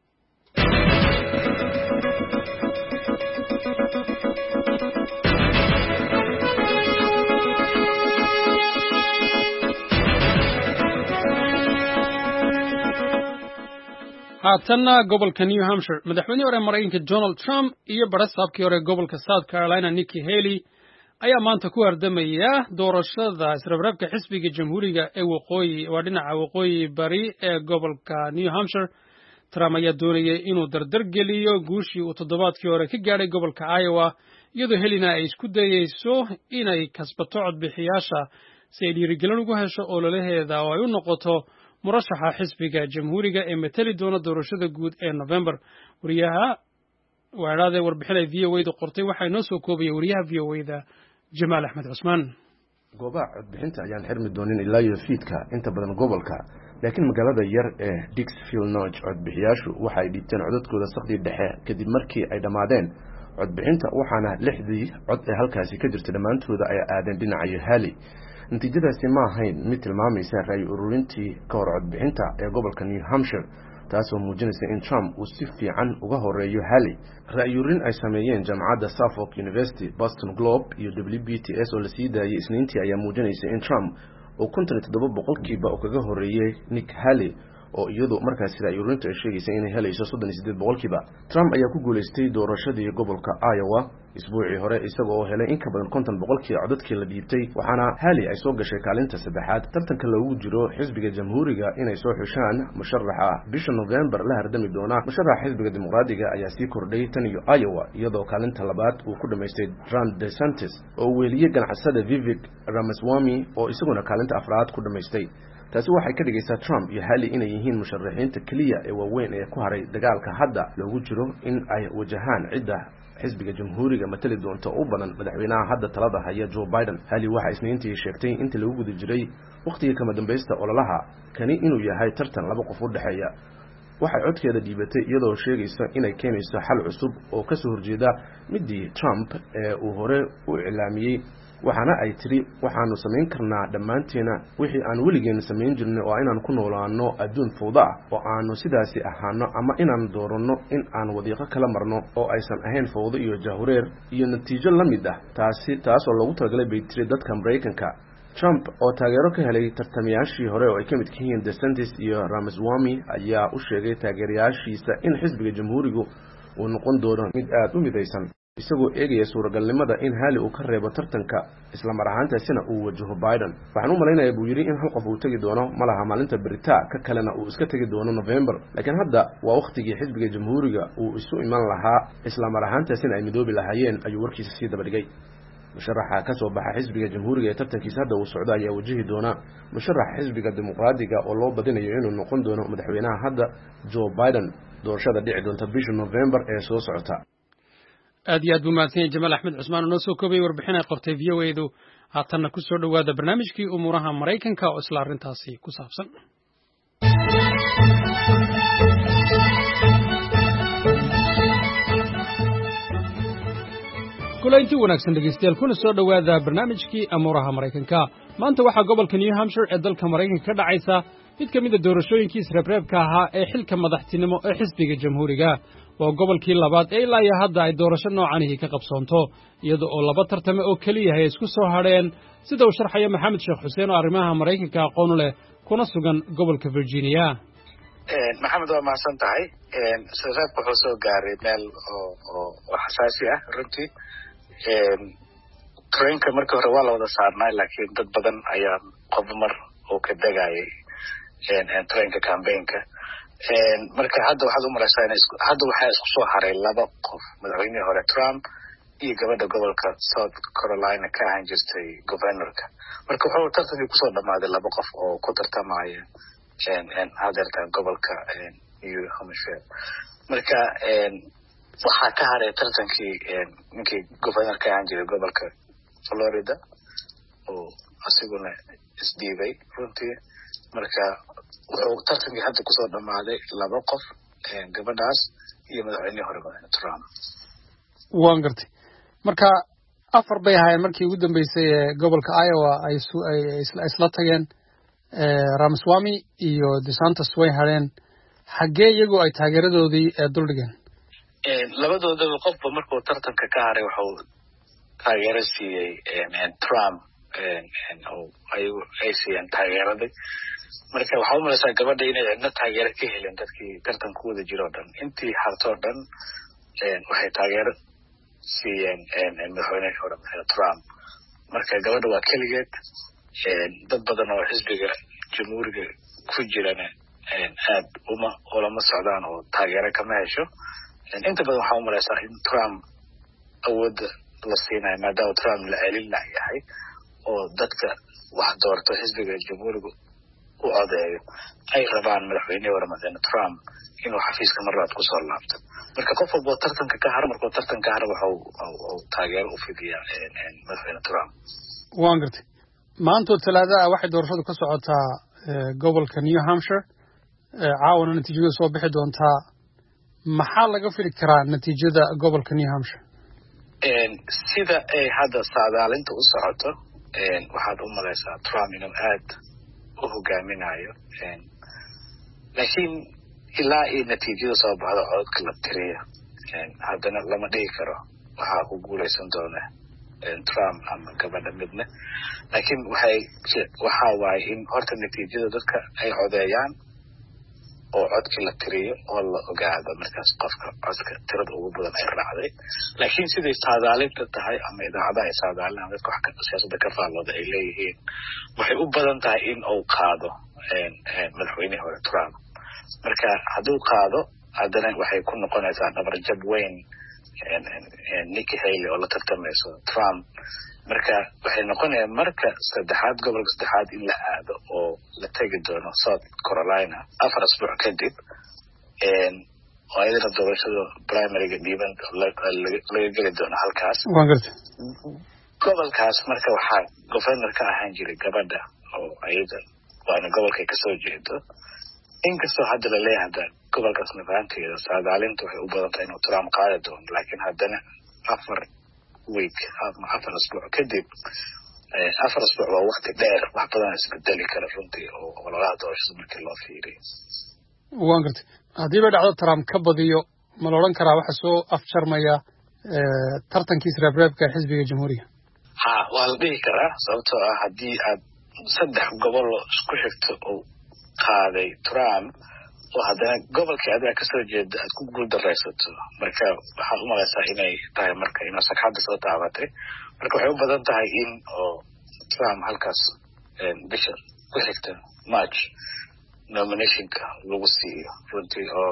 A: haatanna gobolka New Hampshire madaxweynihii hore Maraykanka Donald Trump iyo barasaabkii hore gobolka South Carolina Nikki Haley ayaa maanta ku hardamaya doorashada israabraabka xisbiga jamhuuriga ee waqooyi waa dhinaca waqooyi bari ee gobolka New Hampshire Trump ayaa doonayay inuu dardar geliyo guushii uu toddobaadkii hore ka gaadhay gobolka Iowa iyadoo Haleyna ay isku dayayso inay kasbato codbixiyaasha si ay dhiirigelin ugu hesho ololaheeda oo ay u noqoto murashaxa xisbiga jamhuuriga ee matali doona doorashada guud ee November. wariyaha weerarada warbixin ay VOA-da qortay waxaa inoo soo koobaya wariyaha VOA-da Jamaal Axmed Cusmaan.
K: goobaha codbixinta ayaan xirmi doonin ilaa iyo fiidka inta badan gobolka, laakiin magaalada yar ee Dixfield Notch codbixiyaashu waxay dhiibteen codadkooda saqdi dhexe kadib markii ay dhammaadeen codbixinta, waxaana 6dii cod ee halkaasi ka jirta dhammaantooda ay aadeen dhinaca Halley. natiijadaasi ma ahayn mid tilmaamaysa ra'yi ururintii ka hor codbixinta ee gobolka New Hampshire, taasoo muujinaysa in Trump uu si fiican uga horeeyo Halley. ra'yi ururin ay sameeyeen jaamacadda Suffolk University, Boston Globe iyo WBTS oo la sii daayay Isniintii ayaa muujinaysa in Trump uu 57% uu kaga horeeyay Nick Haley, oo iyadu markaasi ra'yi ururintu ay sheegaysa inay helayso 38%. Trump ayaa ku guuleystay doorashadii gobolka Iowa isbuucii hore isagoo helay in ka badan 50% codadkii la dhiibtay, waxaana Haley ay soo gashay kaalinta saddexaad. tartanka loogu jiro xisbiga jamhuuriga inay soo xushaan musharaxa bisha November la hardami doona musharaxa xisbiga dimuqraadiga ayaa sii kordhay tan iyo Iowa, iyadoo kaalinta labaad uu ku dhameystay Ron DeSantis oo weeliyay ganacsada Vivek Ramaswamy oo isaguna kaalinta afraad ku dhameystay. taasi waxay ka dhigaysaa Trump iyo Haley inay yihiin musharaxiinta kaliya ee waaweyn ee ku haray dagaalka hadda loogu jiro in ay wajahaan cidda xisbiga jamhuuriga matali doonta u badan madaxweynaha hadda talada haya Joe Biden. Haley waxa Isniintii sheegtay inta lagu guda jiray waqtiga kama dambaysta ololaha kani inuu yahay tartan laba qof u dhaxeeya. waxay codkeeda dhiibatay iyadoo sheegaysa inay keenayso xal cusub oo ka soo horjeeda midii Trump ee uu hore u ilaamiyay, waxaana ay tiri waxaanu samayn karnaa dhammaanteena wixii aan weligeena samayn jirnay oo inaan ku noolaano adduun fowda ah oo aanu sidaasi ahaano, ama inaan dooranno in aan wadiiqo kala marno oo aysan ahayn fowdo iyo jahwareer iyo natiijo la mid ah taasoo loogu talagalay bay tiri dadka Mareykanka. Trump oo taageero ka helay tartamayaashii hore oo ay ka mid yihiin DeSantis iyo Ramaswamy ayaa u sheegay taageerayaashiisa in xisbiga jamhuurigu uu noqon doono mid aad u midaysan, isagoo eegaya suuragalnimada in Haley uu ka reebo tartanka isla mar ahaantaasina uu wajaho Biden. waxaan u malaynayaa buu yiri in hal qof uu tagi doono malaha maalinta Beritaa ka kalena uu iska tagi doono November, laakiin hadda waa waqtigii xisbiga jamhuuriga uu isu iman lahaa isla mar ahaantaasina ay midoobi lahaayeen, ayuu warkiisa sii daba dhigay. musharaxa ka soo baxa xisbiga jamhuuriga ee tartankiisa hadda uu socdo ayaa wajihi doona musharaxa xisbiga dimuqraadiga oo loo badinayo inuu noqon doono madaxweynaha hadda Joe Biden doorashada dhici doonta bisha November ee soo socota.
A: aad iyo aad buu mahadsan Jamaal Axmed Cusmaan oo noo soo koobay warbixin ay qortay VOA-du. haatanna ku soo dhawaada barnaamijkii umuuraha Mareykanka oo isla arrintaasi ku saabsan. kulanti wanaagsan dhegeystayaal, kuna soo dhawaada barnaamijkii umuuraha Mareykanka. maanta waxaa gobolka New Hampshire ee dalka Mareykanka ka dhacaysa mid ka mid ah doorashooyinkii isreebreebka ahaa ee xilka madaxtinimo ee xisbiga jamhuuriga. waa gobolkii labaad ee ilaa iyo hadda ay doorasho noocanihii ka qabsoonto, iyada oo laba tartame oo keliya ay isku soo hadheen, sida uu sharxayo Maxamed Sheekh Xuseen oo arrimaha Mareykanka aqoon u leh kuna sugan gobolka Virginia.
C: maxamed waa mahadsan tahay. isreebka wuxuu soo gaaray meel oo xasaasi ah runtii. trainka markii hore waa la wada saarnay, laakiin dad badan ayaa qof mar uu ka degayay trainka campaignka. marka hadda waxaad u malaysaa hadda waxaa isku soo haray laba qof, madaxweynihii hore Trump iyo gabadha gobolka South Carolina ka ahaan jirtay governorka. marka wuxuu tartankii kusoo dhammaaday laba qof oo ku tartamaya hadeertan gobolka New Hampshire. marka waxaa ka haray tartankii ninkii governor ka ahaan jiray gobolka Florida oo asiguna isdhiibay runtii. marka wuxuu tartankii hadda kusoo dhammaaday laba qof, gabadhaas iyo madaxweynihii hore Trump.
A: waan gartay. marka afar bay ahaayeen markii ugu dambeysay ee gobolka Iowa ay isla tageen. Ramaswamy iyo DeSantis way hadheen. xaggee iyagu ay taageeradoodii duldhigeen?
C: labadoodaba qofba markuu tartanka ka haray wuxuu taageero siiyey Trump oo ay siiyeen taageeradii. marka waxaa u malaysaa gabadha inay cidna taageero ka helin dadkii tartanka wada jiro dhan. intii hartoo dhan waxay taageero siiyeen madaxweynihii hore Trump. marka gabadha waa keligeed. dad badan oo xisbiga jamhuuriga ku jirana aad ulama socdaan oo taageero kama hesho. inta badan waxaa u malaysaa in Trump awoodda la siinayo maadaama Trump la celin yahay oo dadka wax doorto xisbiga jamhuuriga u codeeyo ay rabaan madaxweynihii hore madaxweyne Trump inuu xafiiska mar labaad kusoo laabto marka qof walba tartanka ka haro markuu tartanka haro wuxuu taageero u fidiyaa madaxweyne Trump.
A: waan gartay maanta talaada waxay doorashadu ka socotaa gobolka New Hampshire caawana natiijadu soo bixi doontaa maxaa laga fili karaa natiijada gobolka New Hampshire
C: sida ay hadda saadaalinta u socoto waxaad u malaysaa Trump inuu aad u hogaaminayo laakiin ilaa ay natiijada soo baxdo codka la tiriyo haddana lama dhihi karo waxaa ku guuleysan doona Trump ama gabadha midna laakiin waxaa waaye in horta natiijada dadka ay codeeyaan oo codkii la tiriyo oo la ogaado markaas qofka codka tirada ugu badan ay raacday laakiin siday saadaalinta tahay ama idaacadaha ay saadaalinayaan dadka wax siyaasadda ka faallooda ay leeyihiin waxay u badan tahay in uu qaado madaxweynihii hore Trump marka hadduu qaado haddana waxay ku noqonaysaa dhabarjab weyn Nikki Haley oo la tartamayso Trump marka waxay noqonayaan marka saddexaad gobolka saddexaad in la aado oo la tegi doono South Carolina 4 asbuuc kadib oo ayadana doorashada primaryga dhiiban laga geli doono halkaas
A: waan gartay
C: gobolkaas marka waxaa governor ka ahaan jiray gabadha oo ayada waana gobolkay kasoo jeedo inkastoo hadda la leeyahay gobolkaas nidaamkeeda saadaalinta waxay u badan tahay inuu Trump qaadi doono laakiin haddana 4 week ama 4 asbuuc kadib 4 asbuuc waa waqti dheer wax badan isbedeli kara runtii oo ololaha doorashada markii loo fiiriyo
A: waan gartay haddii ba dhacdo Trump ka badiyo ma la odhan karaa waxa soo afjarmaya tartankiisa reebreebka xisbiga jamhuuriga
C: waa la dhihi karaa sababtoo ah haddii aad 3 gobol isku xigto oo qaaday Trump oo haddana gobolkii adiga kasoo jeeda aad ku guuldaraysato marka waxaad u malaysaa inay tahay marka inuu sagxadda soo taabatay marka waxay u badan tahay in oo Trump halkaas bisha ku xigta March nominationka lagu siiyo runtii oo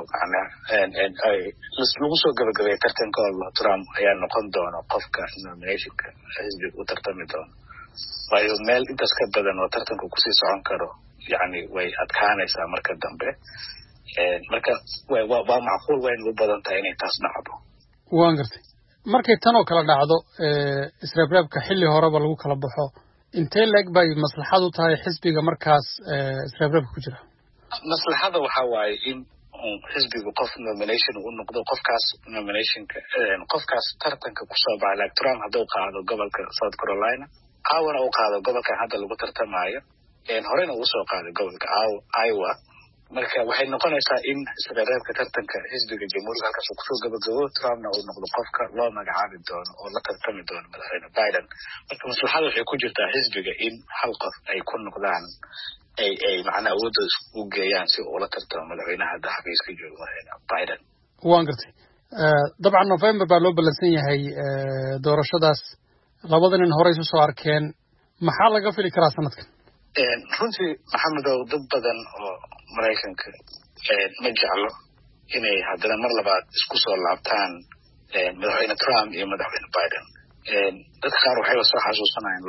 C: lagu soo gabagabeeyay tartankooda Trump ayaa noqon doona qofka nominationka xisbiga u tartami doona waayo meel intaas ka badan oo tartanku kusii socon karo yani way adkaanaysaa marka dambe marka waa macquul weyn u badan tahay inay taas dhacdo
A: waan gartay markay tan oo kala dhacdo isreebreebka xilli horeba lagu kala baxo intee leeg bay maslaxad u tahay xisbiga markaas isreebreebka ku jira
C: maslaxada waxaa waaye in xisbigu qof nomination u noqdo qofkaas nominationka qofkaas tartanka kusoo baxay like Trump hadduu qaado gobolka South Carolina caawana uu qaado gobolkan hadda lagu tartamayo horena uu soo qaaday gobolka Iowa marka waxay noqonaysaa in isreebreebka tartanka xisbiga jamhuuriga halkaas uu kusoo gabagabo Trumpna uu noqdo qofka loo magacaabi doono oo la tartami doono madaxweyne Biden marka maslaxada waxay ku jirtaa xisbiga in hal qof ay ku noqdaan ay macnaa awoodda isku geeyaan si uu la tartamo madaxweynaha hadda xafiiska jooga madaxweyne Biden
A: waan gartay dabcan November baa loo ballansan yahay doorashadaas labada nin horey soo arkeen maxaa laga fili karaa sanadkan
C: runtii maxamedow dad badan oo maraykanka ma jeclo inay haddana mar labaad isku soo laabtaan madaxweyne Trump iyo madaxweyne Biden dadka qaar waxay soo xasuusanayaan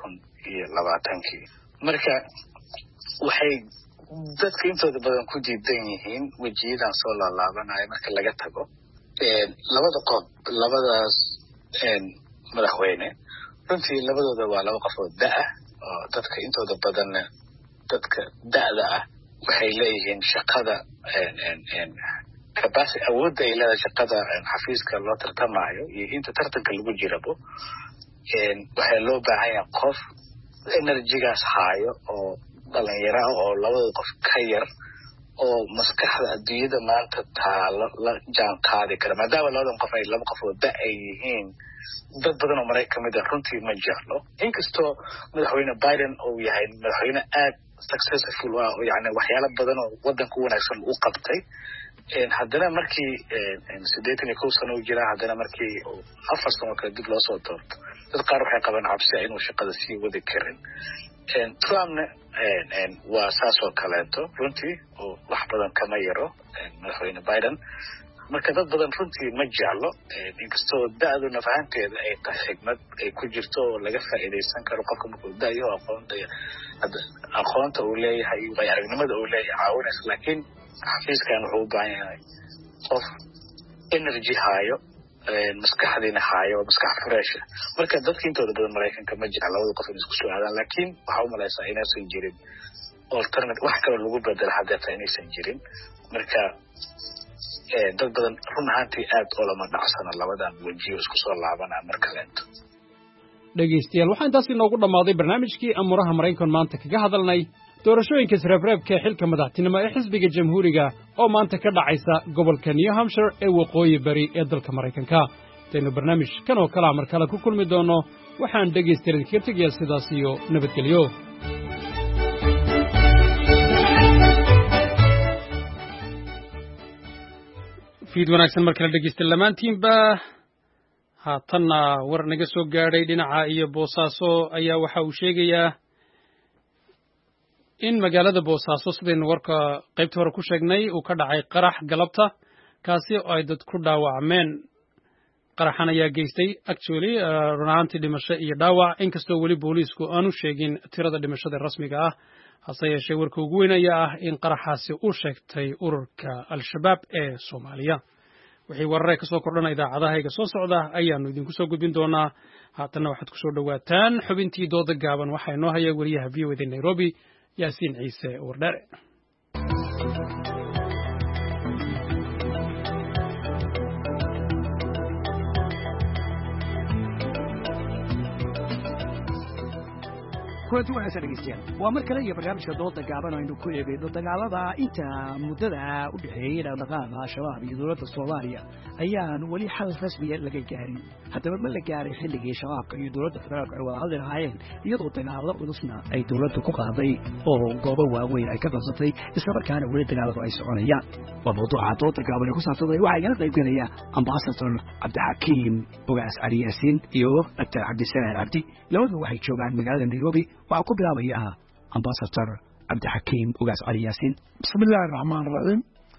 C: 2020 marka waxay dadka intooda badan ku diidan yihiin wejiyadan soo laalaabanaya marka laga tago labadaas madaxweyne runtii labadooda waa laba qof oo da' oo dadka intooda badanna dadka da'da ah waxay leeyihiin shaqada capacity awoodda ay leedahay shaqada xafiiska loo tartamayo iyo inta tartanka lagu jirabo waxaa loo baahan yahay qof enerjigaas haayo oo dhalinyaro ah oo labada qof ka yar oo maskaxda adduunyada maanta taalo la jaan qaadi kara maadaama labadan qof ay laba qof oo da' ay yihiin dad badan oo Maraykan kamid ah runtii ma jeclo inkastoo madaxweyne Biden uu yahay madaxweyne aad successful ah oo yani waxyaalo badan oo wadanka wanaagsan uu qabtay haddana markii 81 sano uu jiraa haddana markii 4 sano kala dib loo soo doorto dad qaar waxay qabaan cabsi inuu shaqada sii wadi karin Trumpna waa saas oo kaleeto runtii oo wax badan kama yaro madaxweyne Biden marka dad badan runtii ma jeclo inkastoo da-duna fahanteeda ay tahay xigmad ay ku jirto oo laga faa'iidaysan karo qofka markuu da-yo aqoonta uu leeyahay iyo aragnimada uu leeyahay caawinaysa laakiin xafiiskan wuxuu u baahan yahay qof energy haayo maskaxdiina haayo maskax fresh marka dadka intooda badan Mareykanka ma jecla labada qof in isku soo aadaan laakiin waxa u malaysaa inaysan jirin alternate wax kale lagu bedel haddii inaysan jirin marka dad badan run ahaantii aad oo lama dhacsana labadan wajiyo isku soo laabanaa mar kaleeto
A: dhegeystayaal waxaan intaas inoogu dhammaaday barnaamijkii amuraha Mareykan maanta kaga hadalnay doorashooyinka sreebreebka xilka madaxtinimo ee xisbiga jamhuuriga oo maanta ka dhacaysa gobolka New Hampshire ee waqooyi bari ee dalka Mareykanka taynu barnaamij kan oo kala mar kale ku kulmi doono waxaan dhegeystayaal ka tagayaa sidaas iyo nabadgelyo fiid wanaagsan markale dhegeystayaal lamaantiinba haatanna war naga soo gaadhay dhinaca iyo Boosaaso ayaa waxa uu sheegayaa in magaalada Boosaaso sidaynu warka qaybta hore ku sheegnay uu ka dhacay qarax galabta kaasi oo ay dad ku dhaawacmeen qaraxan ayaa geystay runaantii dhimasho iyo dhaawac inkastoo weli booliisku aanu sheegin tirada dhimashada rasmiga ah hase yeeshee warka ugu weyn ayaa ah in qaraxaasi uu sheegtay ururka al-shabaab ee Soomaaliya wixii wararka ka soo kordhana idaacadahayga soo socda ayaanu idinku soo gudbin doonaa haatanna waxaad ku soo dhawaataan xubintii dooda gaaban waxa inoo haya wariyaha VOA Nairobi Yaasiin Ciise Wardare
N: kulanti wanaagsan dhegeystayaal waa mar kale iyo barnaamijka dooda gaaban aynu ku eegayno dagaalada inta muddada u dhexeeyey dhaqdhaqaaqa al-shabaab iyo dowladda Soomaaliya ayaan weli xal rasmiya laga gaarin haddaba ma la gaaray xilligii shabaabka iyo dowladda federaalka ay wada hadli lahaayeen iyadoo dagaallo culusna ay dowladdu ku qaaday oo goobo waaweyn ay ka qabsatay isla markaana weli dagaaladu ay soconayaan waa mawduuca dooda gaaban ee ku saabsanay waxaa igala qaybgelaya ambasador cabdixakiim Ugaas Cali Yaasiin iyo Dr. Cabdisalaan Cabdi labaduba waxay joogaan magaalada Nairobi waxaa ku bilaabaya ambasador cabdixakiim Ugaas Cali Yaasiin
O: bismillaahi raxmaani raxiim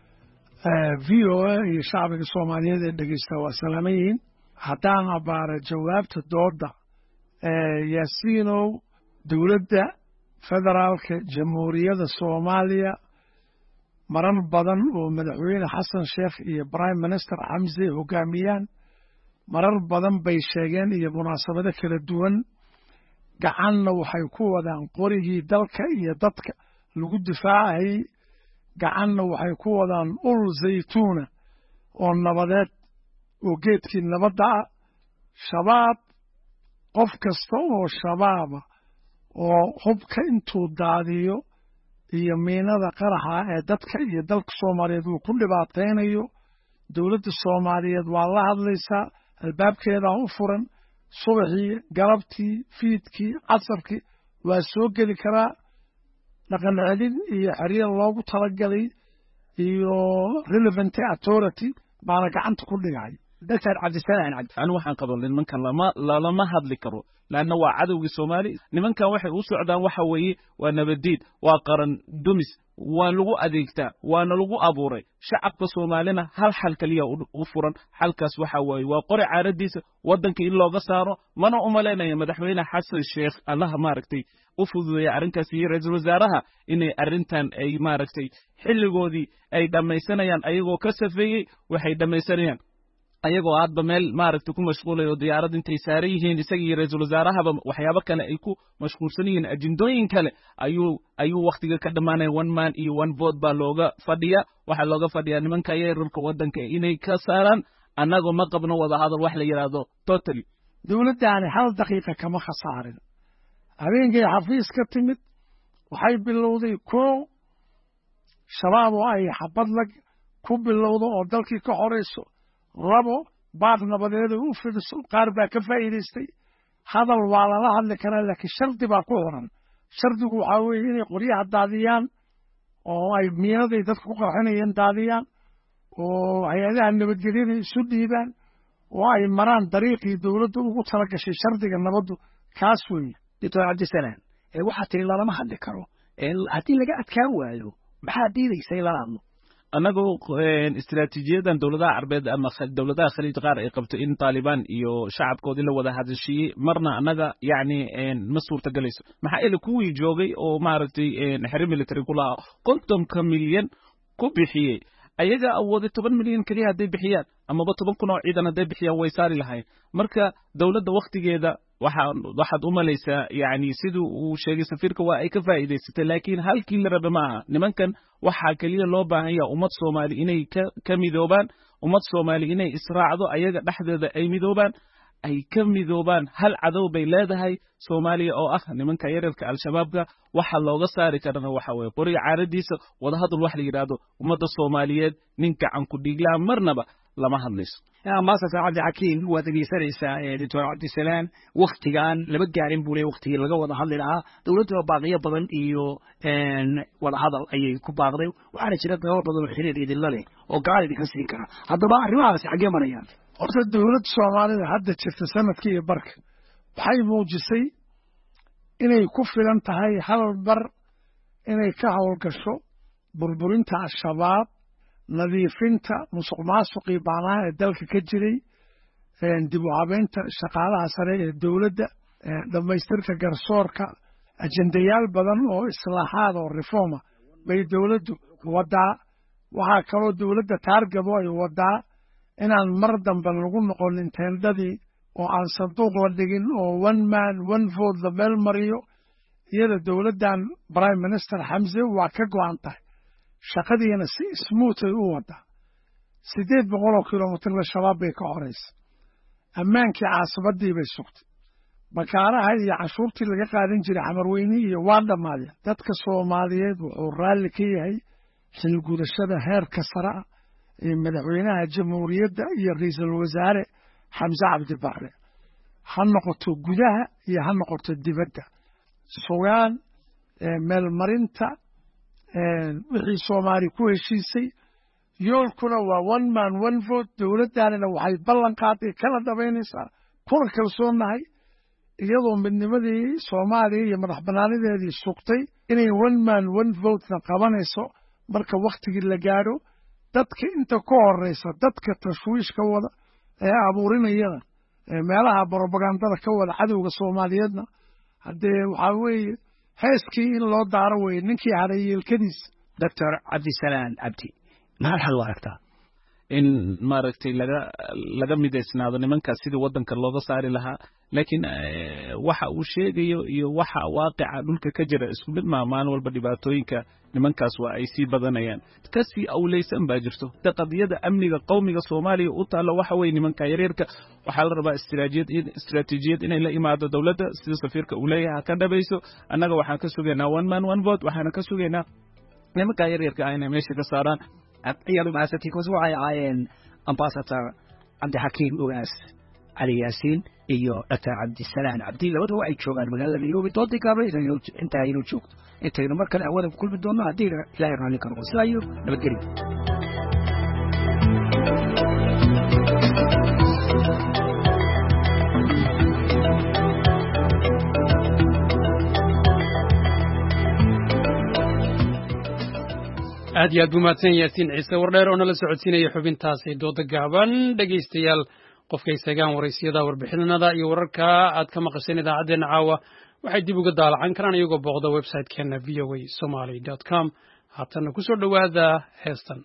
O: VOA iyo shacbiga Soomaaliyeed ee dhegeysta waa salaamayeen haddaan abaara jawaabta dooda Yaasiinow dowladda federaalka jamhuuriyadda Soomaaliya marar badan oo madaxweyne Xasan Sheekh iyo Prime Minister Xamse hogaamiyaan marar badan bay sheegeen iyo munaasabado kala duwan gacanna waxay ku wadaan qorigii dalka iyo dadka lagu difaacay gacanna waxay ku wadaan ul zaytuuna oo nabadeed oo geedkii nabadda ah shabaab qof kasta oo shabaaba oo hubka intuu daadiyo iyo miinada qaraxa ee dadka iyo dalka Soomaaliyeed uu ku dhibaateynayo dowladda Soomaaliyeed waa la hadlaysaa albaabkeeda u furan subaxii galabtii fiidkii casarkii waa soo geli karaa dhaqan celin iyo xiriir loogu talagalay iyo relevant authority baana gacanta ku dhigay
N: Dr. Cabdisalaan Cabdi
P: anu waxaan qabaa nimankan lama hadli karo laana waa cadowgii Soomaali nimankan waxay u socdaan waxa weeye waa nabadiid waa qaran dumis waa lagu adeegtaa waana lagu abuuray shacabka Soomaalina hal xal kaliya u furan xalkaas waxa weeye waa qori caaradiisa wadanka in looga saaro mana u maleynaya madaxweyne Xasan Sheekh Allah maaragtay u fududeeyay arrinkaas iyo ra'iisul wasaaraha inay arrintan ay maaragtay xilligoodii ay dhamaysanayaan ayagoo ka safeeyay waxay dhamaysanayaan ayagoo aadba meel maaragtay ku mashquulay oo diyaarad intay saaran yihiin isaga iyo ra'iisul wasaarahaba waxyaabo kale ay ku mashquulsan yihiin ajindooyin kale ayuu waqtiga ka dhamaanay one man iyo one vote baa looga fadhiya waxa looga fadhiyaa nimanka yeerarka wadanka inay ka saaraan annagoo ma qabno wada hadal wax la yiraahdo totally
O: dowladdaani hal daqiiqa kama khasaarin habeenkii xafiis ka timid waxay bilowday koow shabaab oo ay xabad lag ku bilowdo oo dalkii ka horeyso labo baaq nabadeed u fidiso qaar baa ka faa'iideystay hadal waa lala hadli karaa laakiin shardi baa ku horan shardigu waxaa weeye inay qoryaha daadiyaan oo ay miinaday dadka ku qarxinayeen daadiyaan oo hay-adaha nabadgelyada isu dhiibaan oo ay maraan dariiqii dowladda ugu tala gashay shardiga nabaddu kaas weeye
N: Dr. Cabdisalaan waxaa tiri lalama hadli karo haddii laga adkaan waayo maxaa diidaysa in lala hadlo
P: annagoo istiraatiijiyadan dowladaha carbeed ama dowladaha khaliij qaar ay qabto in Taliban iyo shacabkoodii la wada hadashiyay marna annaga yacni ma suurtagelayso maxaa yeelay kuwii joogay oo maaragtay xero military ku lahaa 50 milyan ku bixiyey ayaga awooday 10 milyan kaliya hadday bixiyaan amaba 10 kun oo ciidan hadday bixiyaan way saari lahayn marka dowladda waqtigeeda waxaad u malaysaa yani siduu uu sheegay safiirka waa ay ka faa'iidaysatay laakiin halkii la raba maaha nimankan waxaa kaliya loo baahan yahay ummad Soomaali inay ka midoobaan ummad Soomaali inay israacdo ayaga dhexdeeda ay midoobaan ay ka midoobaan hal cadow bay leedahay Soomaaliya oo ah nimanka yararka al-shabaabka waxa looga saari karana waxa weeye qoriga caaradiisa wada hadal wax la yiraahdo ummadda Soomaaliyeed ninka aan ku dhiiglaa marnaba lama hadlayso
N: maasaf Cabdi Xakiim waa dhageysanaysaa Dr. Cabdisalaan waqtigan laba gaarin buu leeyahay waqtigii laga wada hadli lahaa dawladda baaqiyo badan iyo wada hadal ayay ku baaqday waxaana jira dawlad badan oo xiriir idin la leh oo gaar idin ka siin kara haddaba arrimahaas xagee marayaan
O: horta dawladda Soomaalida hadda jirta sanadkii iyo barka waxay muujisay inay ku filan tahay hal bar inay ka hawlgasho burburinta al-shabaab nadiifinta musuqmaasuqii baanaha ee dalka ka jiray dib u habeynta shaqaalaha sare ee dawladda dhammaystirka garsoorka ajendayaal badan oo islaaxaad oo reforma bay dawladdu wadaa waxaa kaloo dawladda taargabo ay wadaa inaan mar dambe lagu noqonin teendadii oo aan sanduuq la dhigin oo one man one vote la meel mariyo iyada dawladdan prime minister Xamse waa ka go'an tahay shaqadiina si smooth ay u wadaa 800 kilomitir la shabaab bay ka horeysa ammaankii caasimadii bay sugtay bakaaraha iyo cashuurtii laga qaadan jiray xamarweyni iyo waa dhamaadeen dadka Soomaaliyeed wuxuu raalli ka yahay xil gudashada heerka sare ee madaxweynaha jamhuuriyadda iyo ra'iisul wasaare Xamse Cabdi Barre ha noqoto gudaha iyo ha noqoto dibadda sugaan meel marinta wixii Soomaali ku heshiisay yoolkuna waa one man one vote dawladdaanina waxay ballan qaaday kala dhabaynaysaa kuna kalsoonahay iyadoo midnimadii Soomaaliya iyo madax bannaanideedii sugtay inay one man one vote na qabanayso marka waqtigii la gaaro dadka inta ka horeysa dadka tashwiishka wada ee abuurinayada meelaha propagandada ka wada cadowga Soomaaliyeedna haddee waxaa weeye heeskii in loo daaro weeye ninkii haray yeelkadiis
N: Dr. Cabdisalaan Cabdi maxaa xal u aragtaa
P: in maaragtay laga midaysnaado nimankaas sidii waddanka looga saari lahaa laakiin waxa uu sheegayo iyo waxa waaqica dhulka ka jira isku mid ma maalin walba dhibaatooyinka nimankaas waa ay sii badanayaan kasii awleysan baa jirto qadiyada amniga qowmiga Soomaaliya u taalo waxa weey nimanka yaryarka waxa la rabaa istiraatiijiyad inay la imaado dawladda sida safiirka uu leeyahay ka dhabayso annaga waxaan ka sugaynaa one man one vote waxaan ka sugaynaa nimanka yaryarka ayna meesha ka saaraan
N: iyadu maasati ku waxay aayeen ambassador Cabdi Xakiim Ugaas Ali Yaasiin iyo Dr. Cabdisalaan Cabdi labadaba ay joogaan magaalada Nairobi doodii gaabay inta ay joogto intayna markale awada ku kulmi doonno haddii Ilaahay raalli ka noqdo sidaayo nabadgelyo
A: aad iyo aad buu mahadsan Yaasiin Ciise Wardheer oo nala socodsiinaya xubintaasi dooda gaaban dhageystayaal qofka isagaan waraysiyada warbixinada iyo wararka aad ka maqasheen idaacadeena caawa waxay dib uga daalacan karaan iyagoo booqda website-keena voasomali.com haatana ku soo dhowaada heestan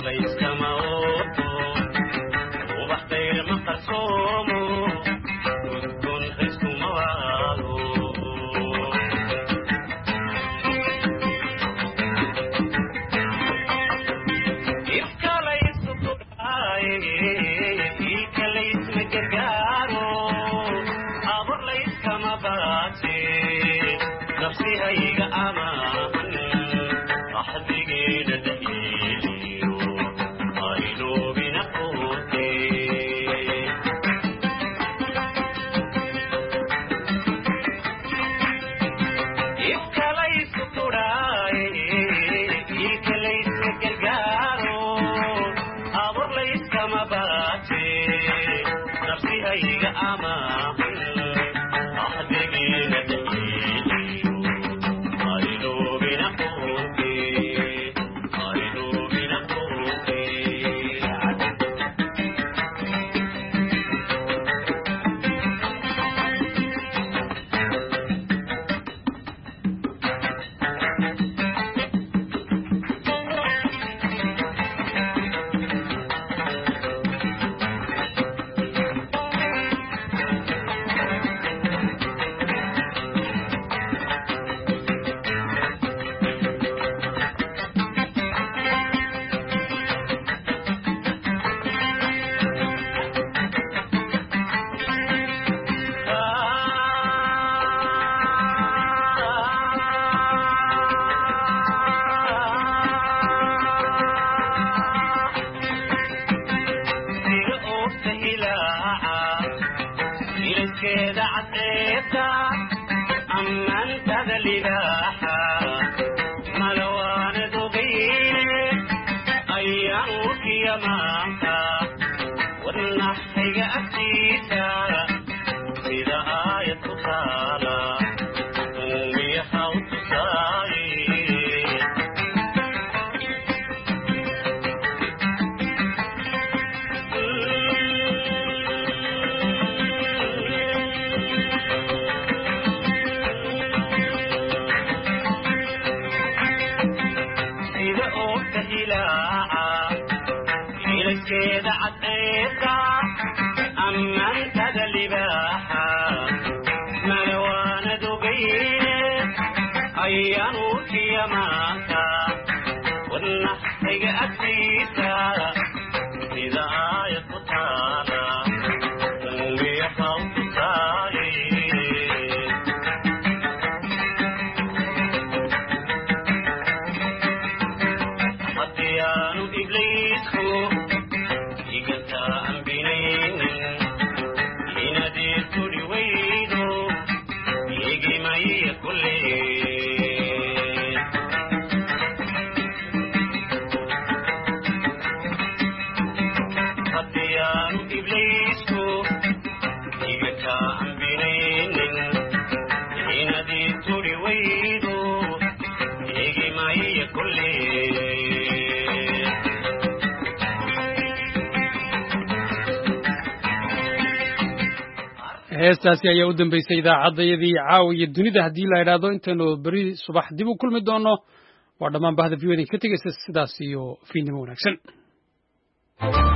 A: heestaasi ayaa u dambeysay idaacadayadii caawiya dunida haddii la idhaahdo intaynu beri subax dib u kulmi doono waa dhammaan bahda v o ka tegaysa sidaas iyo fiidnimo wanaagsan